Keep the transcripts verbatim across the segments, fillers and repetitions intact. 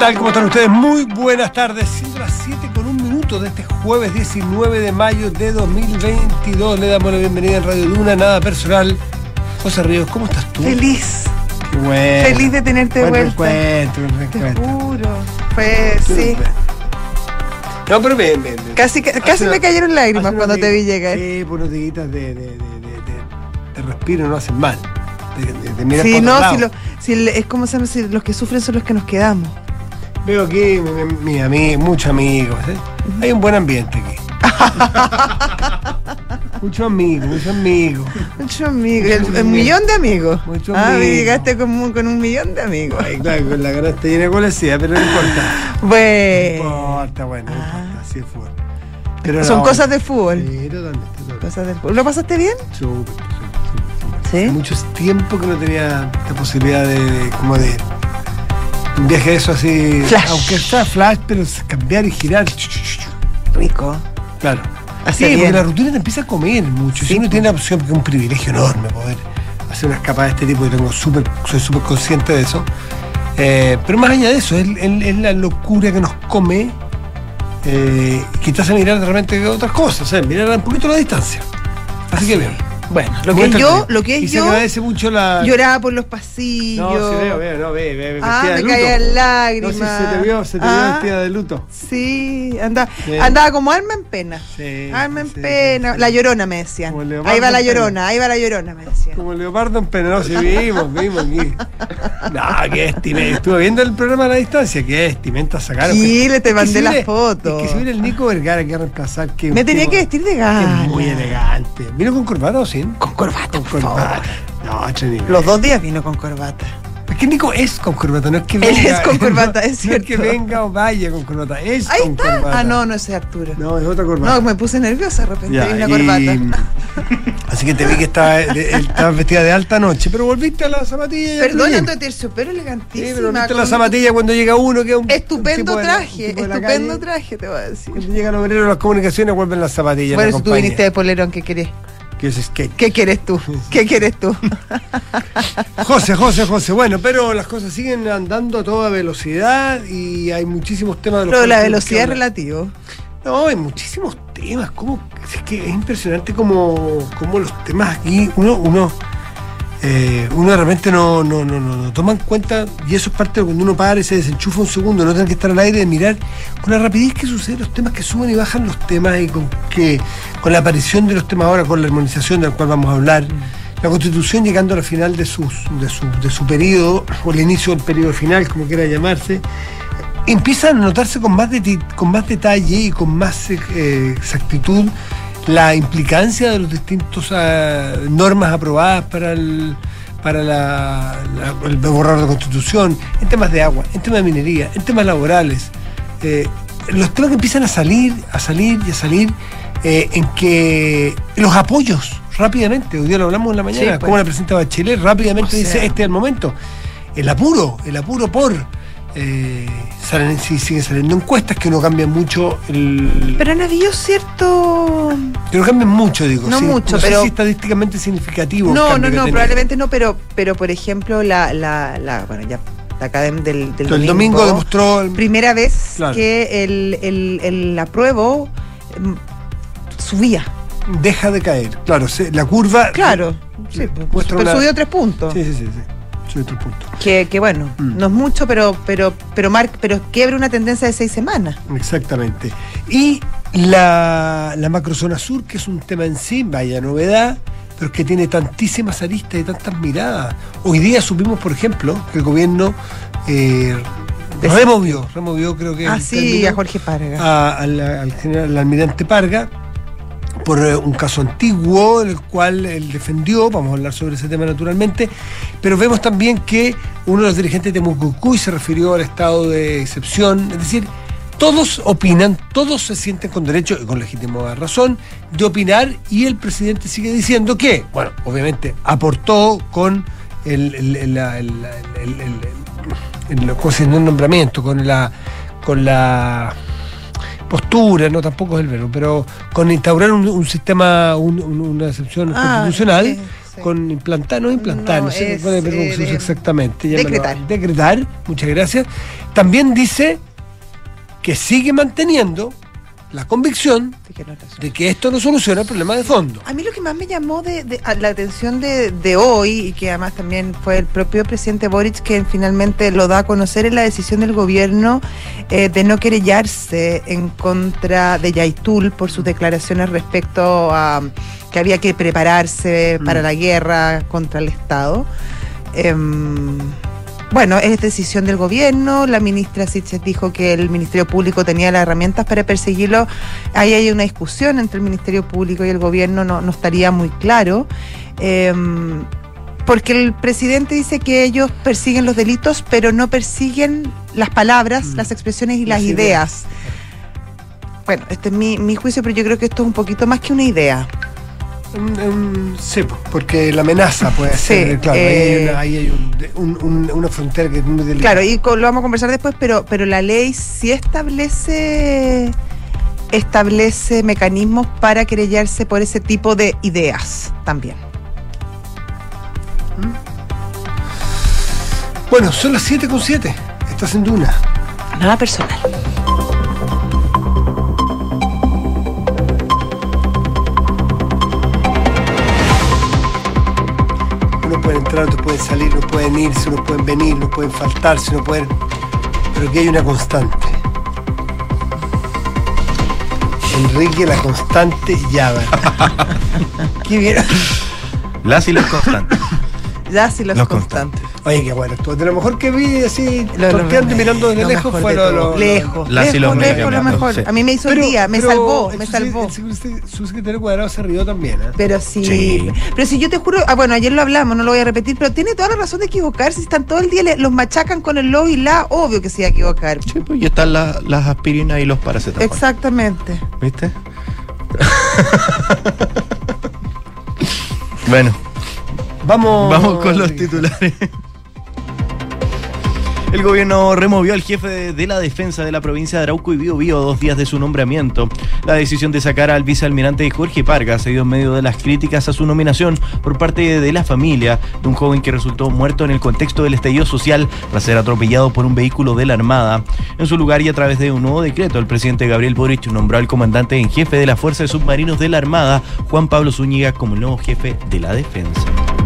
tal? ¿Cómo están ustedes? Muy buenas tardes. Siendo las siete con un minuto de este jueves diecinueve de mayo de dos mil veintidós. Le damos la bienvenida en Radio Duna, nada personal. José Ríos, ¿cómo estás tú? Feliz. Qué bueno. Feliz de tenerte de buen vuelta. Reencuentro, buen Te reencuentro. juro. Pues sí. No, pero bien, bien, bien. Casi, casi una- me cayeron lágrimas hace cuando unos te vi días- llegar. Sí, por unos días de, de, de, de, de- de respiro no hacen mal. De, de, de mirar Sí, para no, otro si, lado. lo, si le- es como se llama, si los que sufren son los que nos quedamos. Veo aquí mi, mi, mi ami- muchos amigos. ¿eh? Hay un buen ambiente aquí. Muchos amigos, muchos amigos. Muchos amigos, Muchos el, el amigos. millón de amigos. Muchos ah, amigos. llegaste con, un- con un millón de amigos. Ay, claro, con la canasta llena de colecía, pero no importa. No Bueno, importa, bueno, no Ah. importa, así es fútbol. Pero son no, cosas de fútbol. Sí, totalmente, totalmente. Cosas del fútbol. ¿Lo pasaste bien? Súper, súper, súper. ¿Sí? Hace mucho tiempo que no tenía la posibilidad de, de- como de un viaje de eso así, Flash. aunque sea flash, pero cambiar y girar. Rico. Claro. Hace Sí, porque bien. la rutina te empieza a comer mucho. Sí, Si uno po. tiene la opción, porque es un privilegio enorme poder hacer una escapada de este tipo, y tengo súper, soy súper consciente de eso. Eh, pero más allá de eso, es, es- es la locura que nos come, eh, que te hace mirar de repente otras cosas, ¿sabes? Mirar un poquito la distancia. Así que bien. Bueno, lo Muy que es yo, entretenido. lo que Y es se yo, agradece mucho la. lloraba por los pasillos. No, sí, veo, veo, no, ve, ve, Ah, vestida me de luto. caían lágrimas. No, sí, se te vio, se te Ah, vio vestida de luto. Sí, anda, Sí. andaba como alma en pena. Sí, alma en sí, pena. sí. La llorona me decían. Como Leopardo Ahí va la en pena. llorona, ahí va la llorona, me decían. Como leopardo en pena, no, si vimos, vimos aquí. No, que estimé. Estuve viendo el programa a la distancia, que estimenta sacaron. Sí, le te Es que mandé si las viene- fotos. Es que si viene el Nico Vergara que a reemplazar, que Me un tenía tipo que vestir de que gala. es muy elegante. ¿Vino con corbata o sin? Con corbata, Con por corbata. favor. No, otro nivel. Los dos días vino con corbata. Es que Nico es con corbata, no es que Él venga. es con corbata, no, es No cierto. es que venga o vaya con corbata, es Ahí con está. corbata. Ah, no, no ese es Arturo. No, No, es otra corbata. me puse nerviosa de repente. Ya, vi una y- corbata. Así que te vi que estaba, de- estabas vestida de alta noche, pero volviste a la zapatilla. y a Perdón, bien. ando de terciopelo Sí, elegantísima. pero viste con la un zapatilla cuando llega uno que es un Estupendo un tipo de la- traje, un tipo de la estupendo calle. traje, te voy a decir. Cuando llegan los obreros de las comunicaciones vuelven las zapatillas. Por la eso tú compañía. viniste de polerón, ¿qué querés? Que es skate. ¿Qué quieres tú? ¿Qué quieres tú? José, José, José. Bueno, pero las cosas siguen andando a toda velocidad y hay muchísimos temas de los Pero la cuales tenemos velocidad es que hablar. relativo. No, hay muchísimos temas. ¿Cómo? Es que es impresionante como, como los temas aquí, uno, uno, eh, uno de repente no, no, no, no, no toma en cuenta, y eso es parte de cuando uno para y se desenchufa un segundo, no tener que estar al aire, de mirar con la rapidez que sucede los temas, que suben y bajan los temas, y con que con la aparición de los temas ahora, con la armonización de la cual vamos a hablar, la Constitución llegando al final de, sus, de, su, de su periodo, o el inicio del periodo final, como quiera llamarse, empiezan a notarse con más, de, con más detalle y con más eh, exactitud la implicancia de los distintos eh, normas aprobadas para el para la, la- el borrador de Constitución, en temas de agua, en temas de minería, en temas laborales. Eh, los temas que empiezan a salir, a salir y a salir, eh, en que los apoyos rápidamente, hoy día lo hablamos en la mañana, Sí, pues. como la presidenta Bachelet rápidamente O dice, sea. este es el momento. El apuro, el apuro por... Eh, salen, sí, siguen saliendo encuestas que no cambian mucho el, Pero han habido cierto... que no cambian mucho, digo. No sí. mucho, no sé pero- si estadísticamente significativo el No, cambio no, que no, tenía. probablemente no, pero, pero por ejemplo, la, la, la bueno, ya, la academia del, del el domingo demostró el- primera vez Claro. que el, el, el apruebo em, subía. deja de caer. Claro, se- la curva. Claro, sí, muestra pero una- subió tres puntos. Sí, sí, sí, sí. Subió tres puntos. Que, que bueno, Mm. no es mucho, pero, pero, pero, mar, pero quiebra una tendencia de seis semanas. Exactamente. Y la, la macrozona sur, que es un tema en sí, vaya novedad, pero que tiene tantísimas aristas y tantas miradas. Hoy día supimos, por ejemplo, que el gobierno eh, Des- removió, removió creo que Ah, el sí, término, a Jorge Parga. a- al, al general al almirante Parga por eh, un caso antiguo, el cual él defendió, vamos a hablar sobre ese tema naturalmente, pero vemos también que uno de los dirigentes de Mucucuy se refirió al estado de excepción, es decir, todos opinan, todos se sienten con derecho y con legítima razón de opinar, y el presidente sigue diciendo que, bueno, obviamente aportó con el, el, el, la- el, el, el- el- el- ¿cómo se llama? El nombramiento, con la con la postura, no tampoco es el verbo, pero con instaurar un, un sistema, un- un- una excepción Ah, constitucional, sí, sí. sí. con implantar, no implantar, no, no sé cuál es el verbo eh, exactamente. Decretar. Llámalo, decretar, muchas gracias. También dice que sigue manteniendo la convicción de que esto no soluciona el problema de fondo. A mí lo que más me llamó de, de la atención de, de hoy, y que además también fue el propio presidente Boric que finalmente lo da a conocer, es la decisión del gobierno eh, de no querellarse en contra de Yaitul por sus declaraciones respecto a que había que prepararse mm. para la guerra contra el Estado. Eh, Bueno, es decisión del gobierno. La ministra Siches dijo que el Ministerio Público tenía las herramientas para perseguirlo. Ahí hay una discusión entre el Ministerio Público y el gobierno, no, no estaría muy claro. Eh, porque el presidente dice que ellos persiguen los delitos, pero no persiguen las palabras, mm. las expresiones y las, las ideas. ideas. Bueno, este es mi, mi juicio, pero yo creo que esto es un poquito más que una idea. Un, un, sí, porque la amenaza puede ser, sí, claro, eh, ahí hay, una, ahí hay un, un, un, una frontera que es muy delicada. Claro, y con, lo vamos a conversar después, pero, pero la ley sí establece, establece mecanismos para querellarse por ese tipo de ideas también. Bueno, son las siete con siete, estás en Duna. Nada personal. No pueden entrar, no pueden salir, no pueden irse, no pueden venir, no pueden faltarse, no pueden... Pero aquí hay una constante. Enrique, la constante llama. ¿Qué vieron? Las y los constantes. Las y los, los constantes. constantes. Oye, qué bueno. De lo mejor que vi así, torteando y mirando desde lejos fue lo, lo, lejos. Las y los lejos, lejos, lo mejor. Sí. A mí me hizo pero, el día, me pero salvó, me salvó. El subsecretario Cuadrado se rió también, ¿eh? Pero sí, sí. Pero si yo te juro, ah, bueno, ayer lo hablamos, no lo voy a repetir, pero tiene toda la razón de equivocarse. Si están todo el día, le, los machacan con el lo y la, obvio que se iba a equivocar. Sí, pues y están la, las aspirinas y los paracetamol. Exactamente. ¿Viste? Bueno. Vamos, Vamos con los titulares. El gobierno removió al jefe de la defensa de la provincia de Arauco y Biobío dos días de su nombramiento. La decisión de sacar al vicealmirante Jorge Parga se dio en medio de las críticas a su nominación por parte de la familia de un joven que resultó muerto en el contexto del estallido social tras ser atropellado por un vehículo de la Armada. En su lugar y a través de un nuevo decreto, el presidente Gabriel Boric nombró al comandante en jefe de la Fuerza de Submarinos de la Armada, Juan Pablo Zúñiga, como el nuevo jefe de la defensa.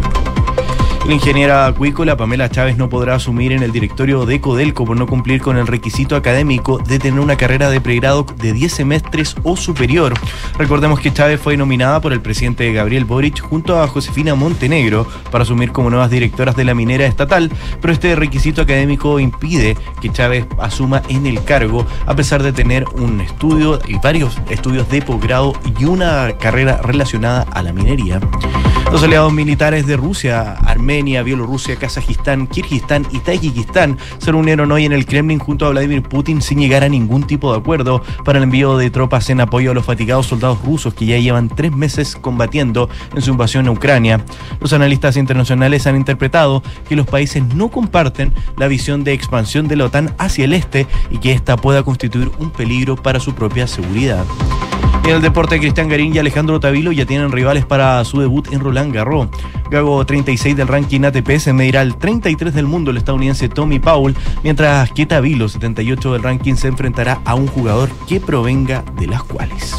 La ingeniera acuícola Pamela Chávez no podrá asumir en el directorio de Codelco por no cumplir con el requisito académico de tener una carrera de pregrado de diez semestres o superior. Recordemos que Chávez fue nominada por el presidente Gabriel Boric junto a Josefina Montenegro para asumir como nuevas directoras de la minera estatal, pero este requisito académico impide que Chávez asuma en el cargo, a pesar de tener un estudio y varios estudios de posgrado y una carrera relacionada a la minería. Los aliados militares de Rusia, Armenia, Bielorrusia, Kazajistán, Kirguistán y Tayikistán se reunieron hoy en el Kremlin junto a Vladimir Putin sin llegar a ningún tipo de acuerdo para el envío de tropas en apoyo a los fatigados soldados rusos que ya llevan tres meses combatiendo en su invasión a Ucrania. Los analistas internacionales han interpretado que los países no comparten la visión de expansión de la OTAN hacia el este y que ésta pueda constituir un peligro para su propia seguridad. En el deporte, Cristian Garín y Alejandro Tavilo ya tienen rivales para su debut en Roland Garros. Gago, treinta y seis del ranking A T P, se medirá al treinta y tres del mundo el estadounidense Tommy Paul, mientras que Tavilo, setenta y ocho del ranking, se enfrentará a un jugador que provenga de las cuales.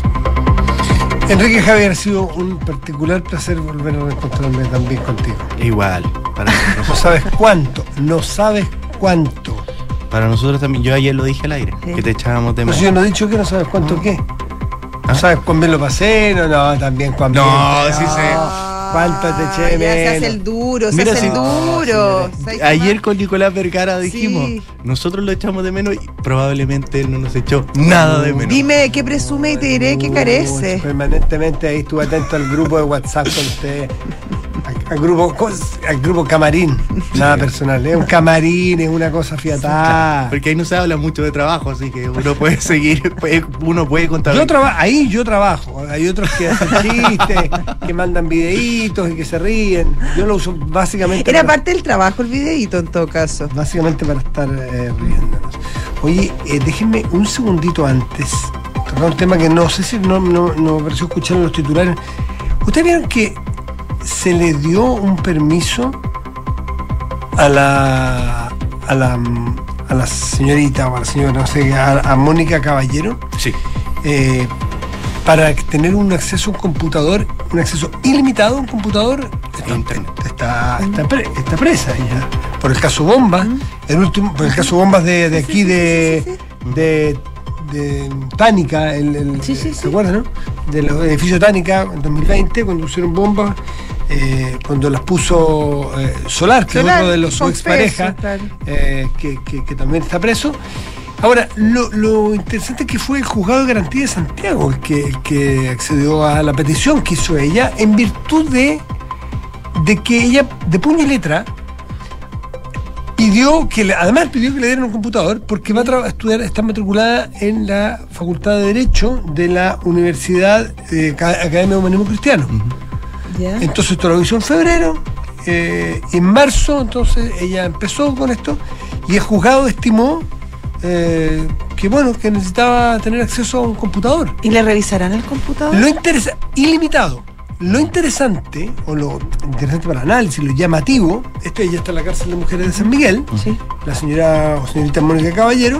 Enrique Javier, ha sido un particular placer volver a encontrarme también contigo. Igual, para nosotros. No sabes cuánto, no sabes cuánto. Para nosotros también, yo ayer lo dije al aire, sí, que te echábamos de menos. Yo no he dicho que no sabes cuánto no. qué. ¿No sabes cuán bien lo pasé? No, no, también cuán bien. No, sí no. sé. ¿Cuánto te eché menos? Se hace el duro, se Mira, hace si, el duro. No, sí, ayer con Nicolás Vergara dijimos, sí, nosotros lo echamos de menos y probablemente él no nos echó nada de menos. Dime qué presume y te diré qué carece. Permanentemente ahí estuve atento al grupo de WhatsApp con usted. Al grupo, al grupo camarín, nada sí, personal, es un camarín, es una cosa fiatada. Sí, porque ahí no se habla mucho de trabajo, así que uno puede seguir, uno puede contar. Yo traba, ahí yo trabajo, hay otros que hacen chistes, que mandan videitos y que se ríen. Yo lo uso básicamente. Era para, parte del trabajo el videíto en todo caso. Básicamente para estar eh, riéndonos. Oye, eh, déjenme un segundito antes, tocar un tema que no sé si no, no, no me pareció escuchar en los titulares. Ustedes vieron que se le dio un permiso a la a la a la señorita o a la señora, no sé, a, a Mónica Caballero, Sí. eh, para tener un acceso a un computador, un acceso ilimitado a un computador. Está, Internet. está, está, pre- está presa ella. Por el caso Bombas, el último, por el caso Bombas de, de aquí de, sí, sí, de, de Tánica, el, el, Sí, sí, ¿se sí. acuerdan, no? Del edificio Tánica en dos mil veinte, cuando pusieron bombas, eh, cuando las puso eh, Solar, que Solar, es otro de los su confeso, exparejas, claro. eh, que, que, que también está preso. Ahora, lo, lo interesante es que fue el juzgado de garantía de Santiago el que, el que accedió a la petición que hizo ella en virtud de, de que ella, de puño y letra, pidió que, le- además pidió que le dieran un computador porque va a tra- a estudiar, está matriculada en la Facultad de Derecho de la Universidad eh, Ca- Academia de Humanismo Cristiano. ¿Ya? Entonces esto lo hizo en febrero, eh, en marzo, entonces ella empezó con esto y el juzgado estimó eh, que bueno, que necesitaba tener acceso a un computador. ¿Y le revisarán el computador? Lo interesa, ilimitado. Lo interesante, o lo interesante para el análisis, lo llamativo, esto ella está en la cárcel de mujeres de San Miguel, Sí. la señora o señorita Mónica Caballero,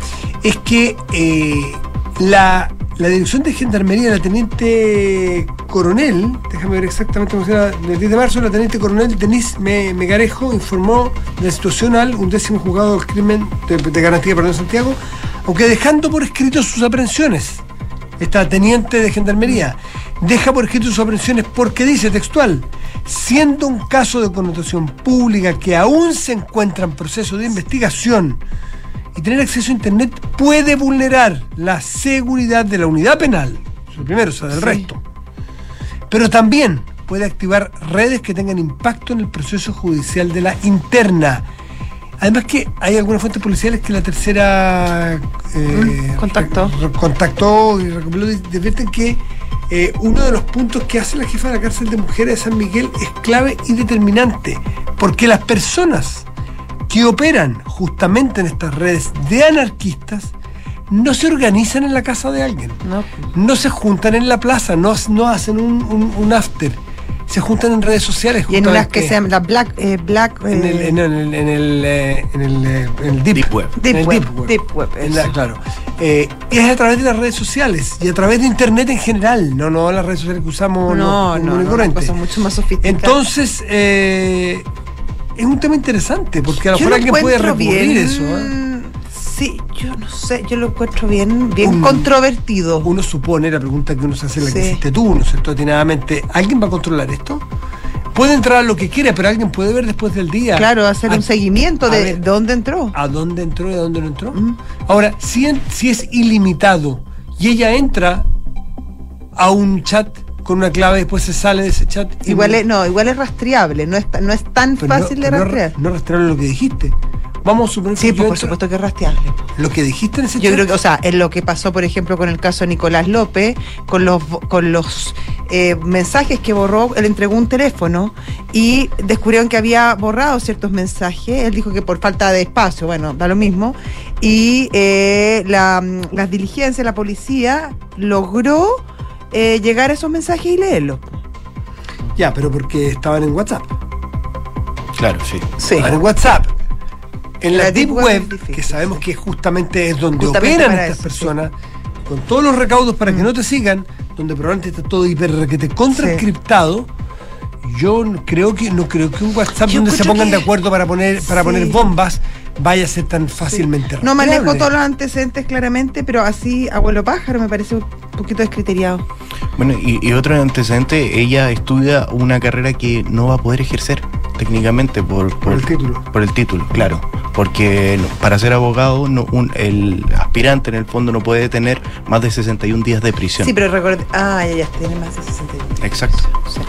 es que eh, la, la dirección de gendarmería de la teniente coronel, déjame ver exactamente cómo era, del diez de marzo, la teniente coronel Denise Me- Megarejo informó de la situación al undécimo juzgado del crimen de, de garantía perdón, de Santiago, aunque dejando por escrito sus aprehensiones. Esta teniente de gendarmería deja por escrito sus aprehensiones porque dice textual: siendo un caso de connotación pública que aún se encuentra en proceso de investigación y tener acceso a internet puede vulnerar la seguridad de la unidad penal, eso es lo primero, o sea, del Sí. resto, pero también puede activar redes que tengan impacto en el proceso judicial de la interna. Además que hay algunas fuentes policiales que la tercera eh, Mm, contactó. re- re- contactó y recopiló, y advierten que eh, uno de los puntos que hace la jefa de la cárcel de mujeres de San Miguel es clave y determinante, porque las personas que operan justamente en estas redes de anarquistas no se organizan en la casa de alguien, No. no se juntan en la plaza, no, no hacen un, un- un after, se juntan en redes sociales. Y en unas que justamente. se llaman la Black, eh, Black En el, eh, en el, en el, eh, en el, eh, en el deep, Deep Web. Deep en el Web, Deep Web, En la- eso. claro. Eh, es a través de las redes sociales y a través de internet en general, no, no las redes sociales que usamos no, los no, comunes y no, corrientes. cosas mucho más sofisticadas. Entonces, eh, es un tema interesante porque a lo Yo mejor lo alguien puede encuentro recurrir bien, eso. ¿eh? Sí, yo no sé, yo lo encuentro bien, bien Un- controvertido. Uno supone, la pregunta que uno se hace, la que Sí. hiciste tú, ¿no es cierto? Atinadamente, ¿alguien va a controlar esto? Puede entrar a lo que quiera, pero alguien puede ver después del día. Claro, hacer a- un seguimiento a de, ver, de dónde entró. a dónde entró y a dónde no entró. Mm. Ahora, si, en- si es ilimitado y ella entra a un chat con una clave y después se sale de ese chat. y Igual es, no, igual es rastreable, no es, ta- no es tan pero fácil no, de pero no rastrear. No, rastrearlo lo que dijiste. Vamos a suponer Sí, que pues, yo por entro- supuesto que es rastreable. lo que dijiste en ese Yo chat. creo que, o sea, en lo que pasó, por ejemplo, con el caso de Nicolás López, con los vo- con los eh, mensajes que borró, él entregó un teléfono y descubrieron que había borrado ciertos mensajes. Él dijo que por falta de espacio, bueno, da lo mismo. Y eh, la, las diligencias, la policía logró eh, llegar a esos mensajes y leerlos. Ya, pero porque estaban en WhatsApp. Claro, sí. Sí. Estaban en WhatsApp. En la, La Deep Deep Web Web, es difícil, que sabemos sí. que justamente es donde Justamente operan para estas eso, personas, con todos los recaudos para que Mm. no te sigan, donde probablemente está todo hiper requete contraencriptado. Yo no creo que no creo que un WhatsApp Yo donde se encuentro pongan que- de acuerdo para poner para Sí. poner bombas vaya a ser tan fácilmente No manejo rastreable. todos los antecedentes claramente, pero así, abuelo pájaro, me parece un poquito descriteriado. Bueno, y, y otro antecedente, ella estudia una carrera que no va a poder ejercer técnicamente por, Por el título. Por el título, claro. Porque no- para ser abogado, no, un- el aspirante en el fondo no puede tener más de sesenta y un días de prisión. Sí, pero recuerda. Ah, ya, ya, tiene más de sesenta y uno. Exacto.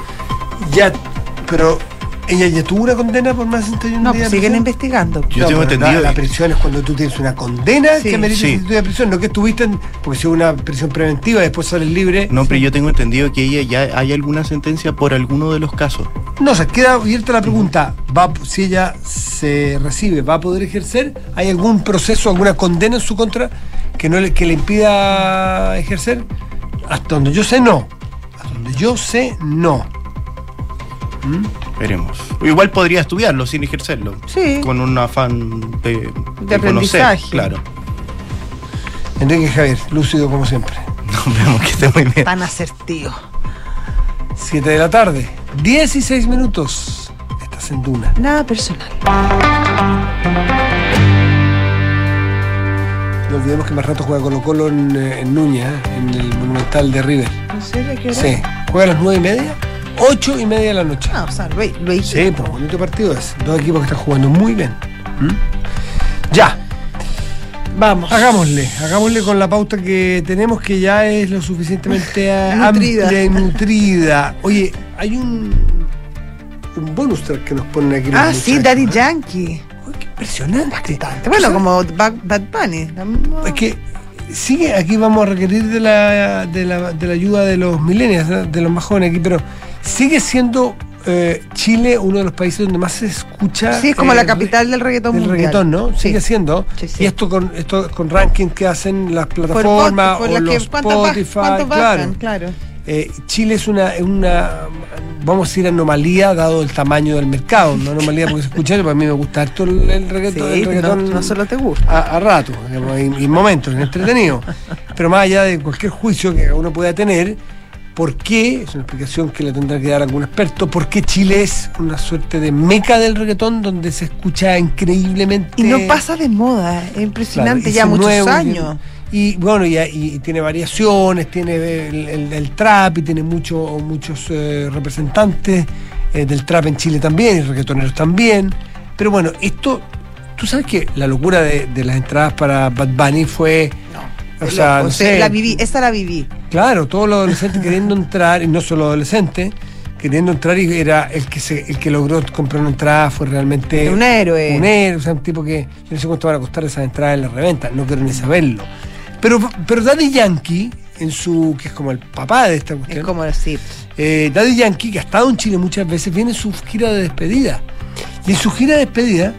Ya, pero ella ya tuvo una condena por más de sesenta y un No, días pues de siguen prisión. investigando. Yo tengo pero entendido La, la que- prisión es cuando tú tienes una condena Sí. que merece Sí. de prisión, no que estuviste en, porque si hubo una prisión preventiva y después sales libre. No, pero yo tengo entendido que ella ya hay alguna sentencia por alguno de los casos. No, se queda abierta la pregunta. ¿Va, si ella se recibe, ¿va a poder ejercer? ¿Hay algún proceso, alguna condena en su contra que no le, que le impida ejercer? Hasta donde yo sé, no. Hasta donde yo sé, no. ¿Mm? Veremos. Igual podría estudiarlo sin ejercerlo. Sí. Con un afán de, de, De aprendizaje. conocer. Claro. Enrique Javier, lúcido como siempre. Nos vemos, que esté muy bien. Tan asertivo. siete de la tarde, dieciséis minutos. Estás en Duna. Nada personal. No olvidemos que más rato juega Colo Colo en, en Núñez, ¿eh? En el Monumental de River. ¿En serio? ¿Qué hora? Sí. Juega a las nueve y media, ocho y media de la noche. Ah, o sea, lo, lo hice. Sí, pues bonito partido es. Dos equipos que están jugando muy bien. ¿Mm? Ya. Vamos. Hagámosle, hagámosle con la pauta que tenemos, que ya es lo suficientemente Nutrida. amplia y nutrida. Oye, hay un, un bonus track que nos ponen aquí. los Ah, sí, muchachos, Daddy ¿eh? Yankee. Uy, qué impresionante. Bueno, O sea, como Bad, Bad Bunny. la misma- Es que sigue, aquí vamos a requerir de la, de la, de la ayuda de los millennials, ¿no? De los más jóvenes aquí, pero sigue siendo eh, Chile uno de los países donde más se escucha. Sí, es como eh, la capital del reggaetón del mundial. reggaetón, ¿no? Sí. Sigue siendo. Sí, sí. Y esto con esto con rankings que hacen las Por plataformas voto, por o las que- los ¿cuántas ba- Spotify, cuántos claro. bajan? Claro. Eh, Chile es una, una, vamos a decir, anomalía dado el tamaño del mercado. Una anomalía porque se escucha, pero a mí me gusta harto el, el reggaetón. Sí, el reggaetón no, no solo te gusta. a, a rato, digamos, y, y momentos, entretenido. Pero más allá de cualquier juicio que uno pueda tener, ¿por qué? Es una explicación que le tendrá que dar algún experto. ¿Por qué Chile es una suerte de meca del reggaetón donde se escucha increíblemente? Y no pasa de moda, es impresionante, Claro, y ya si muchos nuevo, años. Y, y bueno, y, y tiene variaciones, tiene el, el- el trap y tiene mucho, muchos eh, representantes eh, del trap en Chile también, y reggaetoneros también. Pero bueno, esto, tú sabes que la locura de, de las entradas para Bad Bunny fue. O sea, Loco, no o sea, sé, la viví, esa la viví. claro, todos los adolescentes queriendo entrar, y no solo adolescentes, queriendo entrar, y era el que se, el que logró comprar una entrada fue realmente Un héroe. un héroe, o sea, un tipo que yo no sé cuánto van a costar esas entradas en la reventa, no quiero ni saberlo. Pero, pero Daddy Yankee, en su, que es como el papá de esta cuestión, Es como así. eh, Daddy Yankee, que ha estado en Chile muchas veces, viene en su gira de despedida. Y en su gira de despedida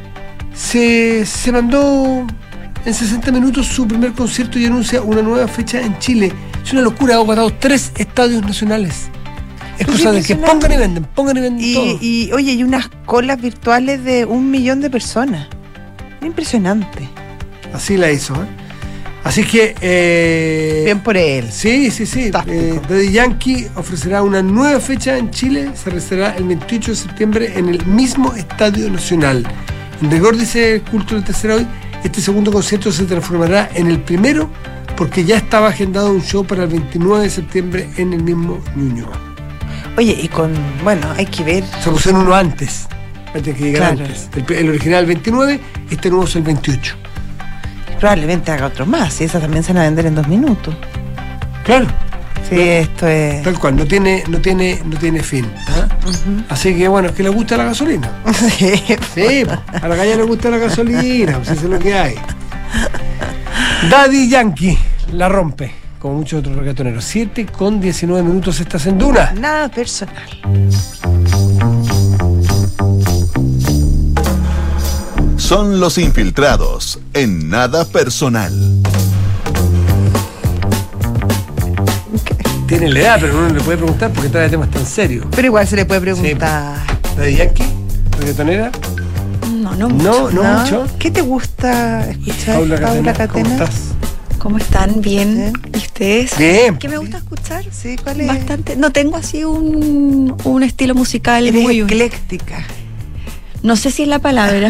se, se mandó en sesenta minutos su primer concierto y anuncia una nueva fecha en Chile. Es una locura, ha agotado tres estadios nacionales. Es Es cosa de que impresionante. pongan y venden, pongan y venden todo. Y, y oye, hay unas colas virtuales de un millón de personas. Impresionante. Así la hizo, ¿eh? Así que... eh, Bien por él. Sí, sí, sí. Fantástico. Eh, Daddy Yankee ofrecerá una nueva fecha en Chile. Se realizará el veintiocho de septiembre en el mismo Estadio Nacional. En rigor, dice el culto del tercero hoy, este segundo concierto se transformará en el primero porque ya estaba agendado un show para el veintinueve de septiembre en el mismo Ñuñoa. Oye, y con, bueno, hay que ver. Se pusieron uno antes, antes que llegara Claro. antes. El, el original el veintinueve, este nuevo es el veintiocho. Probablemente haga otro más, y esas también se van a vender en dos minutos. Claro. Sí, esto es. Tal cual, no tiene, no tiene, no tiene fin. ¿Ah? Ujú. Así que bueno, es que le gusta la gasolina. Sí. Sí, a la calle le gusta la gasolina, pues eso es lo que hay. Daddy Yankee la rompe, como muchos otros reggaetoneros. siete con diecinueve minutos, estás en Duna. Nada personal. Son los infiltrados en Nada Personal. Tiene la edad, pero uno no le puede preguntar porque trae temas tan serios. Pero igual se le puede preguntar. Daddy Yankee, reggaetonera. No, no No, mucho. no, ¿no? mucho. ¿Qué te gusta escuchar, Paula Catena, ¿cómo Catena? estás? ¿Cómo están? ¿Bien? Sí. ¿Y ustedes? Bien. ¿Qué me gusta escuchar? Sí, ¿cuál es? Bastante. No tengo así un, un estilo musical Eres muy... ecléctica. No sé si es la palabra,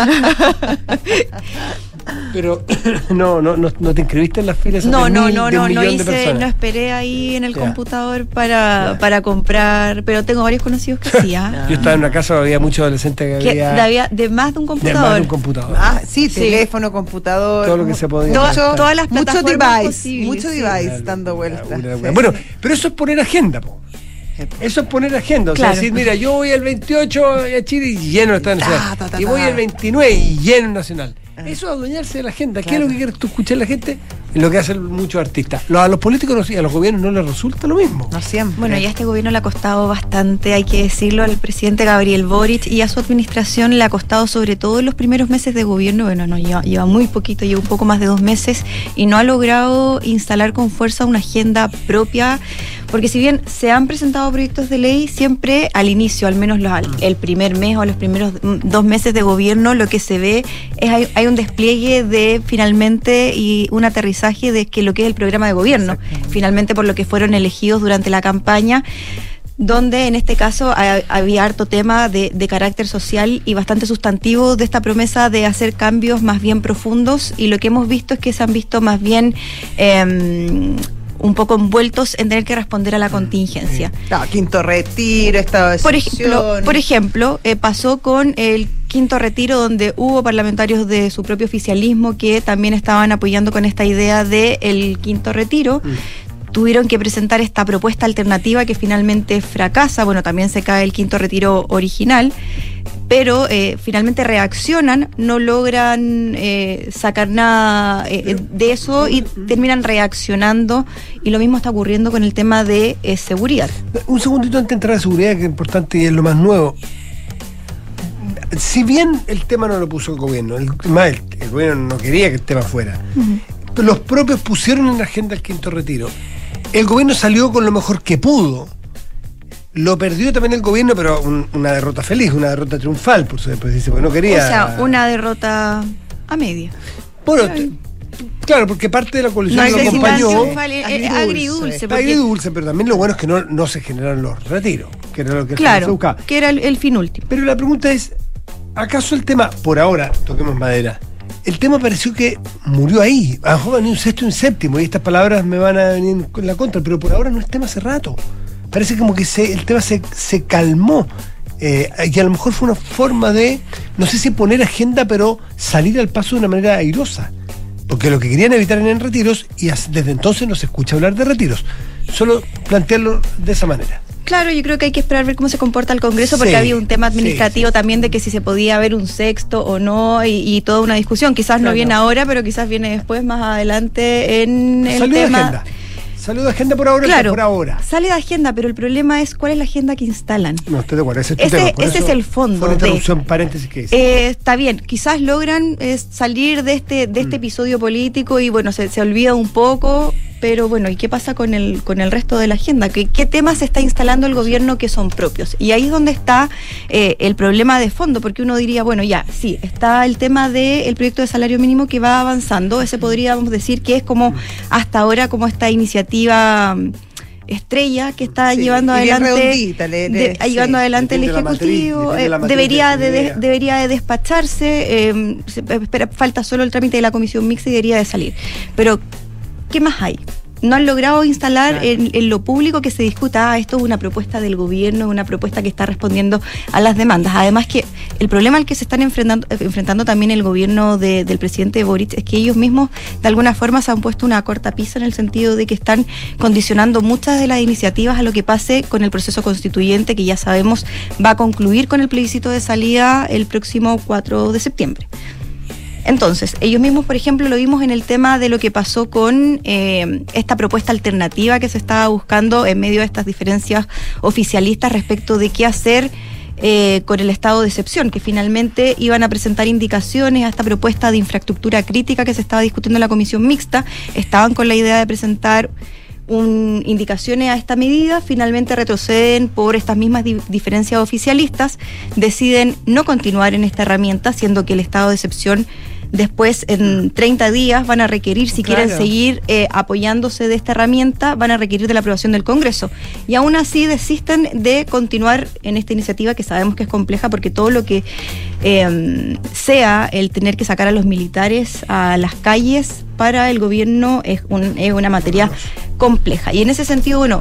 pero... Pero no, no, no, no te inscribiste en las filas No, de no, mil- no, de un no, no millón de hice, personas. no esperé ahí en el Ya. computador para, Ya. para comprar, pero tengo varios conocidos que sí, ¿ah? Yo estaba en una casa donde había muchos adolescentes que Que había de, había- de más de un de más computador. de un computador. Ah, sí, Sí. teléfono, computador. Todo lo que se podía Mucho- conectar. Todas las mucho plataformas device, posibles, mucho sí. device Claro, dando vueltas. una- una- Sí. Bueno, pero eso es poner agenda, po. Eso es poner agenda. O sea, Claro. decir, mira, yo voy el veintiocho a Chile y lleno el Estadio Ta, Nacional. ta, ta, y voy ta. el veintinueve y lleno el Nacional. Eso es adueñarse de la agenda. Claro. ¿Qué es lo que quieres tú escuchar a la gente? Es lo que hacen muchos artistas. A los políticos y a los gobiernos no les resulta lo mismo. No siempre. Bueno, y a este gobierno le ha costado bastante, hay que decirlo, al presidente Gabriel Boric y a su administración le ha costado, sobre todo en los primeros meses de gobierno. Bueno, no lleva, lleva muy poquito, lleva un poco más de dos meses y no ha logrado instalar con fuerza una agenda propia, porque si bien se han presentado proyectos de ley, siempre al inicio, al menos los, el primer mes o los primeros dos meses de gobierno, lo que se ve es hay, hay un despliegue de finalmente y un aterrizaje de que lo que es el programa de gobierno, finalmente por lo que fueron elegidos durante la campaña, donde en este caso ha, había harto tema de, de carácter social y bastante sustantivo de esta promesa de hacer cambios más bien profundos, y lo que hemos visto es que se han visto más bien eh, un poco envueltos en tener que responder a la contingencia. No, quinto retiro, estado de Por ejemplo, por ejemplo eh, pasó con el quinto retiro, donde hubo parlamentarios de su propio oficialismo que también estaban apoyando con esta idea del quinto retiro. Mm. Tuvieron que presentar esta propuesta alternativa que finalmente fracasa. Bueno, también se cae el quinto retiro original, pero eh, finalmente reaccionan, no logran eh, sacar nada eh, de eso y terminan reaccionando, y lo mismo está ocurriendo con el tema de eh, seguridad. Un segundito antes de entrar a seguridad, que es importante y es lo más nuevo. Si bien el tema no lo puso el gobierno, el, más el, el gobierno no quería que el tema fuera, uh-huh. pero los propios pusieron en la agenda el quinto retiro. El gobierno salió con lo mejor que pudo. Lo perdió también el gobierno, pero un, una derrota feliz, una derrota triunfal, por eso después dice, porque no quería. O sea, una derrota a media. Bueno, t- claro, porque parte de la coalición no, lo acompañó. Triunfal, eh, agridulce, agridulce, porque... agridulce, pero también lo bueno es que no, no se generaron los retiros, que era lo que claro, se buscaba. Que era el, el fin último. Pero la pregunta es, ¿acaso el tema, por ahora, toquemos madera, el tema pareció que murió ahí? A lo mejor ni un sexto y un séptimo, y estas palabras me van a venir en la contra, pero por ahora no es tema hace rato. Parece como que se, el tema se, se calmó, eh, y a lo mejor fue una forma de, no sé si poner agenda, pero salir al paso de una manera airosa, porque lo que querían evitar eran retiros, y desde entonces no se escucha hablar de retiros. Solo plantearlo de esa manera. Claro, yo creo que hay que esperar ver cómo se comporta el Congreso, porque sí, había un tema administrativo sí, sí, también de que si se podía haber un sexto o no, y, y toda una discusión. Quizás claro, no viene no. ahora, pero quizás viene después, más adelante, en el Salió tema... de agenda. Salió de agenda por ahora, claro, por ahora. Sale de agenda, pero el problema es cuál es la agenda que instalan. No, estoy de acuerdo. Ese es, tu ese, tema, por ese eso es el fondo. Fue una interrupción, de, paréntesis que dice. Eh, está bien, quizás logran eh, salir de este, de este mm. episodio político y bueno, se, se olvida un poco, pero bueno, ¿y qué pasa con el, con el resto de la agenda? ¿Qué, qué temas se está instalando el gobierno que son propios? Y ahí es donde está eh, el problema de fondo, porque uno diría, bueno, ya, sí, está el tema del proyecto de salario mínimo que va avanzando, ese podríamos decir que es como hasta ahora como esta iniciativa estrella que está sí, llevando adelante redondita, le, le, de, sí, llevando adelante el Ejecutivo, matriz, eh, debería de, de, debería de despacharse, eh, se, espera, falta solo el trámite de la comisión mixta y debería de salir. Pero ¿qué más hay? No han logrado instalar claro. en, en lo público que se discuta, ah, esto es una propuesta del gobierno, una propuesta que está respondiendo a las demandas. Además que el problema al que se están enfrentando, enfrentando también el gobierno de, del presidente Boric es que ellos mismos de alguna forma se han puesto una cortapisa en el sentido de que están condicionando muchas de las iniciativas a lo que pase con el proceso constituyente, que ya sabemos va a concluir con el plebiscito de salida el próximo cuatro de septiembre. Entonces, ellos mismos, por ejemplo, lo vimos en el tema de lo que pasó con eh, esta propuesta alternativa que se estaba buscando en medio de estas diferencias oficialistas respecto de qué hacer eh, con el estado de excepción, que finalmente iban a presentar indicaciones a esta propuesta de infraestructura crítica que se estaba discutiendo en la comisión mixta. Estaban con la idea de presentar un, indicaciones a esta medida, finalmente retroceden por estas mismas di- diferencias oficialistas, deciden no continuar en esta herramienta, siendo que el estado de excepción después en treinta días van a requerir, si claro. quieren seguir eh, apoyándose de esta herramienta, van a requerir de la aprobación del Congreso. Y aún así desisten de continuar en esta iniciativa que sabemos que es compleja, porque todo lo que eh, sea el tener que sacar a los militares a las calles para el gobierno es, un, es una materia compleja. Y en ese sentido, bueno,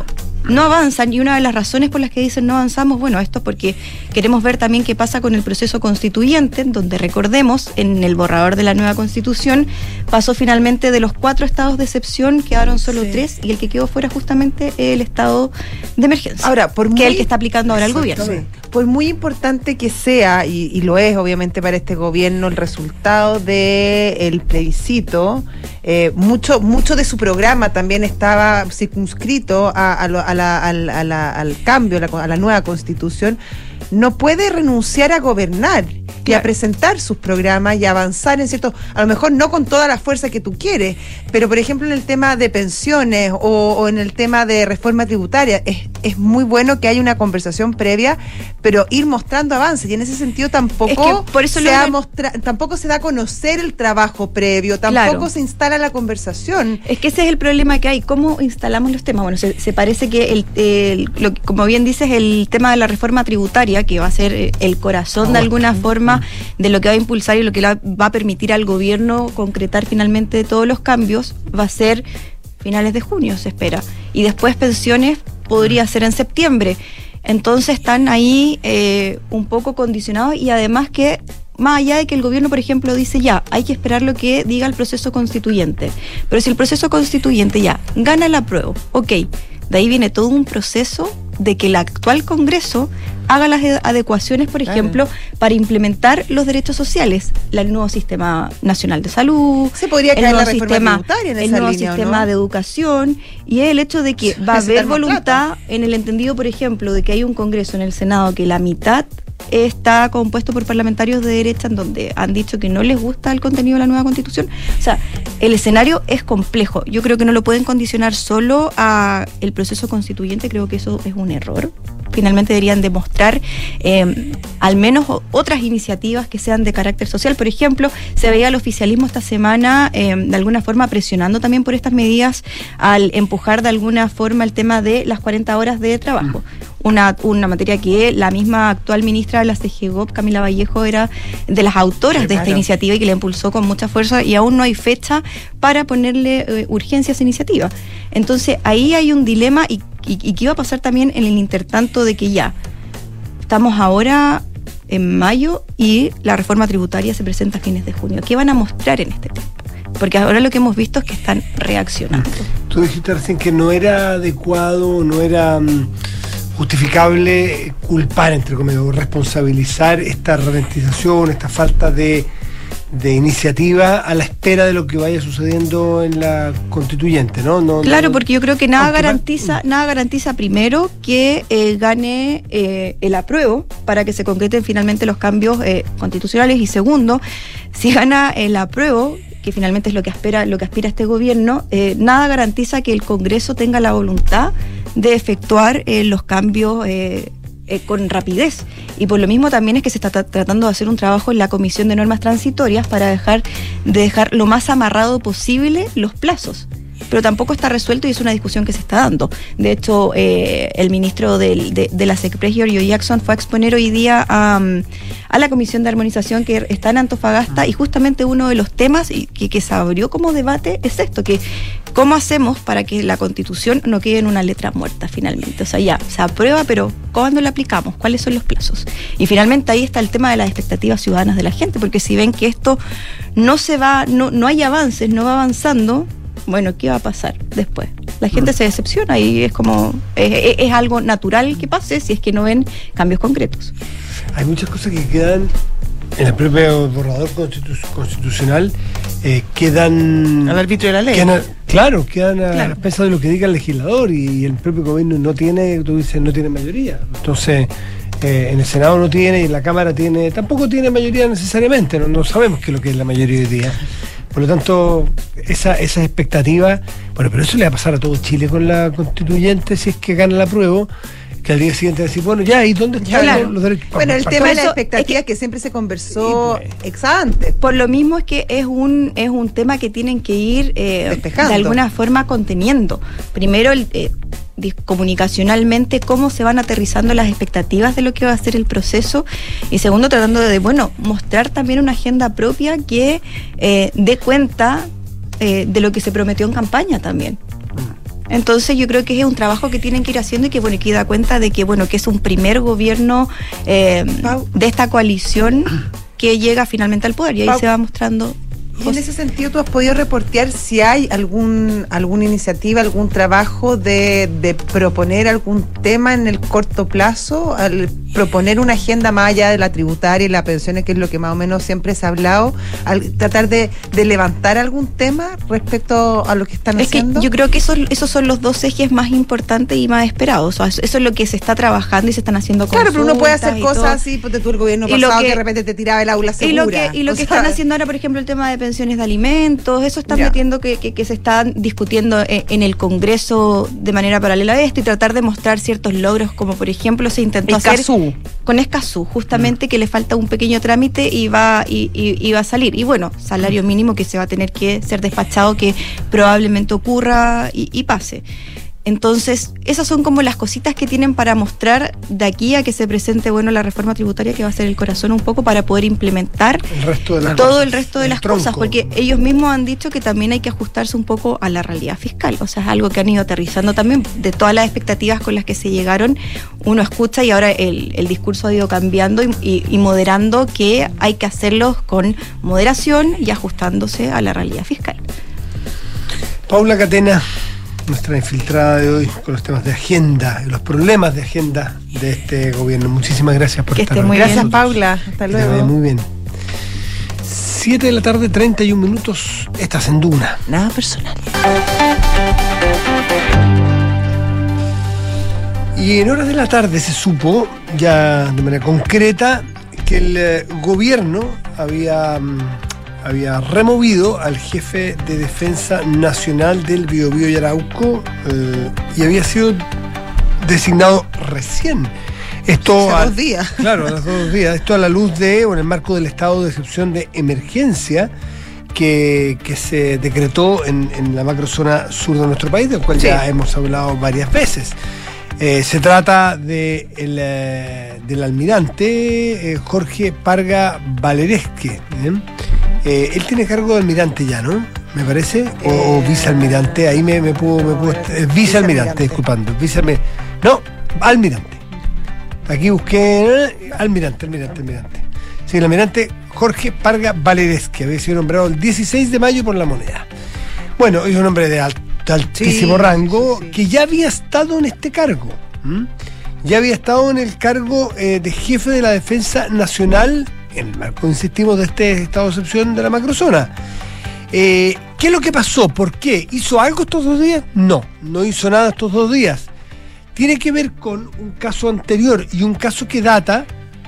no avanzan, y una de las razones por las que dicen no avanzamos, bueno, esto es porque queremos ver también qué pasa con el proceso constituyente, donde recordemos, en el borrador de la nueva constitución, pasó finalmente de los cuatro estados de excepción, quedaron solo sí. tres, y el que quedó fuera justamente el estado de emergencia. Ahora, por que muy, es el que está aplicando ahora el gobierno. Por muy importante que sea, y, y lo es obviamente para este gobierno, el resultado del plebiscito, eh, mucho, mucho de su programa también estaba circunscrito a, a, lo, a la, a la, a la, al cambio, a la, a la nueva constitución. No puede renunciar a gobernar y claro. a presentar sus programas y a avanzar en cierto, a lo mejor no con toda la fuerza que tú quieres, pero por ejemplo en el tema de pensiones o, o en el tema de reforma tributaria, es, es muy bueno que haya una conversación previa, pero ir mostrando avances, y en ese sentido tampoco, es que por eso se, ha mostra, tampoco se da a conocer el trabajo previo, tampoco claro. se instala la conversación. Es que ese es el problema que hay, ¿cómo instalamos los temas? Bueno, se, se parece que, el, el, lo, como bien dices, el tema de la reforma tributaria, que va a ser el corazón oh, de alguna okay. forma de lo que va a impulsar y lo que va a permitir al gobierno concretar finalmente todos los cambios, va a ser finales de junio, se espera. Y después pensiones podría ser en septiembre. Entonces están ahí eh, un poco condicionados, y además que más allá de que el gobierno, por ejemplo, dice ya, hay que esperar lo que diga el proceso constituyente. Pero si el proceso constituyente ya gana el apruebo, ok, de ahí viene todo un proceso de que el actual Congreso haga las adecuaciones, por ejemplo, claro. para implementar los derechos sociales, el nuevo sistema nacional de salud, se podría caer el nuevo la reforma sistema, tributaria en el esa nuevo línea, sistema ¿no? de educación, y el hecho de que va a haber voluntad en el entendido, por ejemplo, de que hay un Congreso en el Senado que la mitad está compuesto por parlamentarios de derecha, en donde han dicho que no les gusta el contenido de la nueva Constitución. O sea, el escenario es complejo. Yo creo que no lo pueden condicionar solo a el proceso constituyente, creo que eso es un error. Finalmente deberían demostrar eh, al menos otras iniciativas que sean de carácter social. Por ejemplo, se veía el oficialismo esta semana eh, de alguna forma presionando también por estas medidas al empujar de alguna forma el tema de las cuarenta horas de trabajo. Una, una materia que la misma actual ministra de la C G E G O P, Camila Vallejo, era de las autoras sí, de claro. esta iniciativa, y que la impulsó con mucha fuerza, y aún no hay fecha para ponerle eh, urgencia a esa iniciativa. Entonces ahí hay un dilema, y, y, y qué iba a pasar también en el intertanto de que ya estamos ahora en mayo y la reforma tributaria se presenta a fines de junio. ¿Qué van a mostrar en este tiempo? Porque ahora lo que hemos visto es que están reaccionando. Tú dijiste recién que no era adecuado, no era um, justificable culpar, entre comillas, o responsabilizar esta ralentización, esta falta de, de iniciativa a la espera de lo que vaya sucediendo en la constituyente, ¿no? no claro, no, porque yo creo que nada aunque garantiza, va, nada garantiza primero que eh, gane eh, el apruebo para que se concreten finalmente los cambios eh, constitucionales, y segundo, si gana el apruebo, que finalmente es lo que aspira, lo que aspira este gobierno, eh, nada garantiza que el Congreso tenga la voluntad de efectuar eh, los cambios eh, eh, con rapidez. Y por lo mismo también es que se está tra- tratando de hacer un trabajo en la Comisión de Normas Transitorias para dejar, de dejar lo más amarrado posible los plazos. Pero tampoco está resuelto, y es una discusión que se está dando. De hecho, eh, el ministro del, de, de la SECPRES, Giorgio Jackson, fue a exponer hoy día a, a la Comisión de Armonización que está en Antofagasta, y justamente uno de los temas que, que se abrió como debate es esto, que cómo hacemos para que la Constitución no quede en una letra muerta finalmente. O sea, ya, se aprueba, pero ¿cuándo la aplicamos? ¿Cuáles son los plazos? Y finalmente ahí está el tema de las expectativas ciudadanas de la gente, porque si ven que esto no se va, no, no hay avances, no va avanzando, bueno, ¿qué va a pasar después? La gente se decepciona, y es como, es, es algo natural que pase si es que no ven cambios concretos. Hay muchas cosas que quedan en el propio borrador constitu- constitucional, eh, quedan al arbitrio de la ley. Quedan a, claro, quedan a claro. la pesa de lo que diga el legislador, y, y el propio gobierno no tiene, tú dices, no tiene mayoría. Entonces, eh, en el Senado no tiene, y en la Cámara tiene, tampoco tiene mayoría necesariamente, no, no sabemos qué es lo que es la mayoría hoy día. Por lo tanto, esa, esas expectativas, bueno, pero eso le va a pasar a todo Chile con la constituyente si es que gana la apruebo, que al día siguiente decir, bueno, ya, ¿y dónde están claro. los, los derechos? Bueno, el para, tema para, de la eso, expectativa es que, que siempre se conversó sí, pues. ex ante. Por lo mismo es que es un es un tema que tienen que ir eh, despejando, de alguna forma conteniendo. Primero, el, eh, comunicacionalmente, cómo se van aterrizando las expectativas de lo que va a ser el proceso, y segundo, tratando de, bueno, mostrar también una agenda propia que eh, dé cuenta eh, de lo que se prometió en campaña también. Entonces yo creo que es un trabajo que tienen que ir haciendo y que bueno, que da cuenta de que bueno, que es un primer gobierno eh, de esta coalición que llega finalmente al poder y ahí Pau. se va mostrando. Y en ese sentido, ¿tú has podido reportear si hay algún alguna iniciativa, algún trabajo de, de proponer algún tema en el corto plazo, al proponer una agenda más allá de la tributaria y las pensiones, que es lo que más o menos siempre se ha hablado, al tratar de, de levantar algún tema respecto a lo que están es haciendo? Que yo creo que esos, esos son los dos ejes más importantes y más esperados. O sea, eso es lo que se está trabajando y se están haciendo consultas. Claro, pero uno puede hacer cosas todo. así, porque tú el gobierno pasado que, que de repente te tiraba el aula segura. Y lo que, y lo que están haciendo ahora, por ejemplo, el tema de pensiones de alimentos, eso están ya. metiendo que, que, que se están discutiendo en, en el Congreso de manera paralela a esto y tratar de mostrar ciertos logros, como por ejemplo se intentó Escazú. hacer con Escazú, justamente mm. que le falta un pequeño trámite y va, y, y, y va a salir. Y bueno, salario mínimo que se va a tener que ser despachado, que probablemente ocurra y, y pase. Entonces, esas son como las cositas que tienen para mostrar de aquí a que se presente, bueno, la reforma tributaria, que va a ser el corazón un poco para poder implementar el resto de las todo cosas, el resto de el las tronco. cosas, porque ellos mismos han dicho que también hay que ajustarse un poco a la realidad fiscal, o sea, es algo que han ido aterrizando también de todas las expectativas con las que se llegaron, uno escucha y ahora el, el discurso ha ido cambiando y, y, y moderando que hay que hacerlo con moderación y ajustándose a la realidad fiscal. Paula Catena, nuestra infiltrada de hoy con los temas de agenda y los problemas de agenda de este gobierno. Muchísimas gracias por que estar esté muy aquí. Gracias, Paula. Hasta que luego. Muy bien. siete de la tarde, treinta y un minutos. Estás en Duna. Nada personal. Y en horas de la tarde se supo, ya de manera concreta, que el eh, gobierno había... Mm, había removido al jefe de Defensa Nacional del Biobío y Arauco eh, y había sido designado recién. Esto hace a, dos días. Claro, a los dos días. Esto a la luz de, o en el marco del estado de excepción de emergencia que, que se decretó en, en la macrozona sur de nuestro país, del cual sí. ya hemos hablado varias veces. Eh, se trata de el, eh, del almirante eh, Jorge Parga Valeresque. ¿eh? Eh, él tiene cargo de almirante ya, ¿no? Me parece, o, eh, o vicealmirante, ahí me, me puedo... Me puedo eh, vicealmirante, disculpando. Vicealmirante. No, almirante. Aquí busqué... Eh, almirante, almirante, almirante. Sí, el almirante Jorge Parga Valeresque había sido nombrado el dieciséis de mayo por La Moneda. Bueno, es un hombre de, alto, de altísimo sí, rango sí, sí. que ya había estado en este cargo. ¿Mm? Ya había estado en el cargo eh, de jefe de la Defensa Nacional en el marco, insistimos, de este estado de excepción de la macrozona. Eh, ¿Qué es lo que pasó? ¿Por qué? ¿Hizo algo estos dos días? No, no hizo nada estos dos días. Tiene que ver con un caso anterior y un caso que data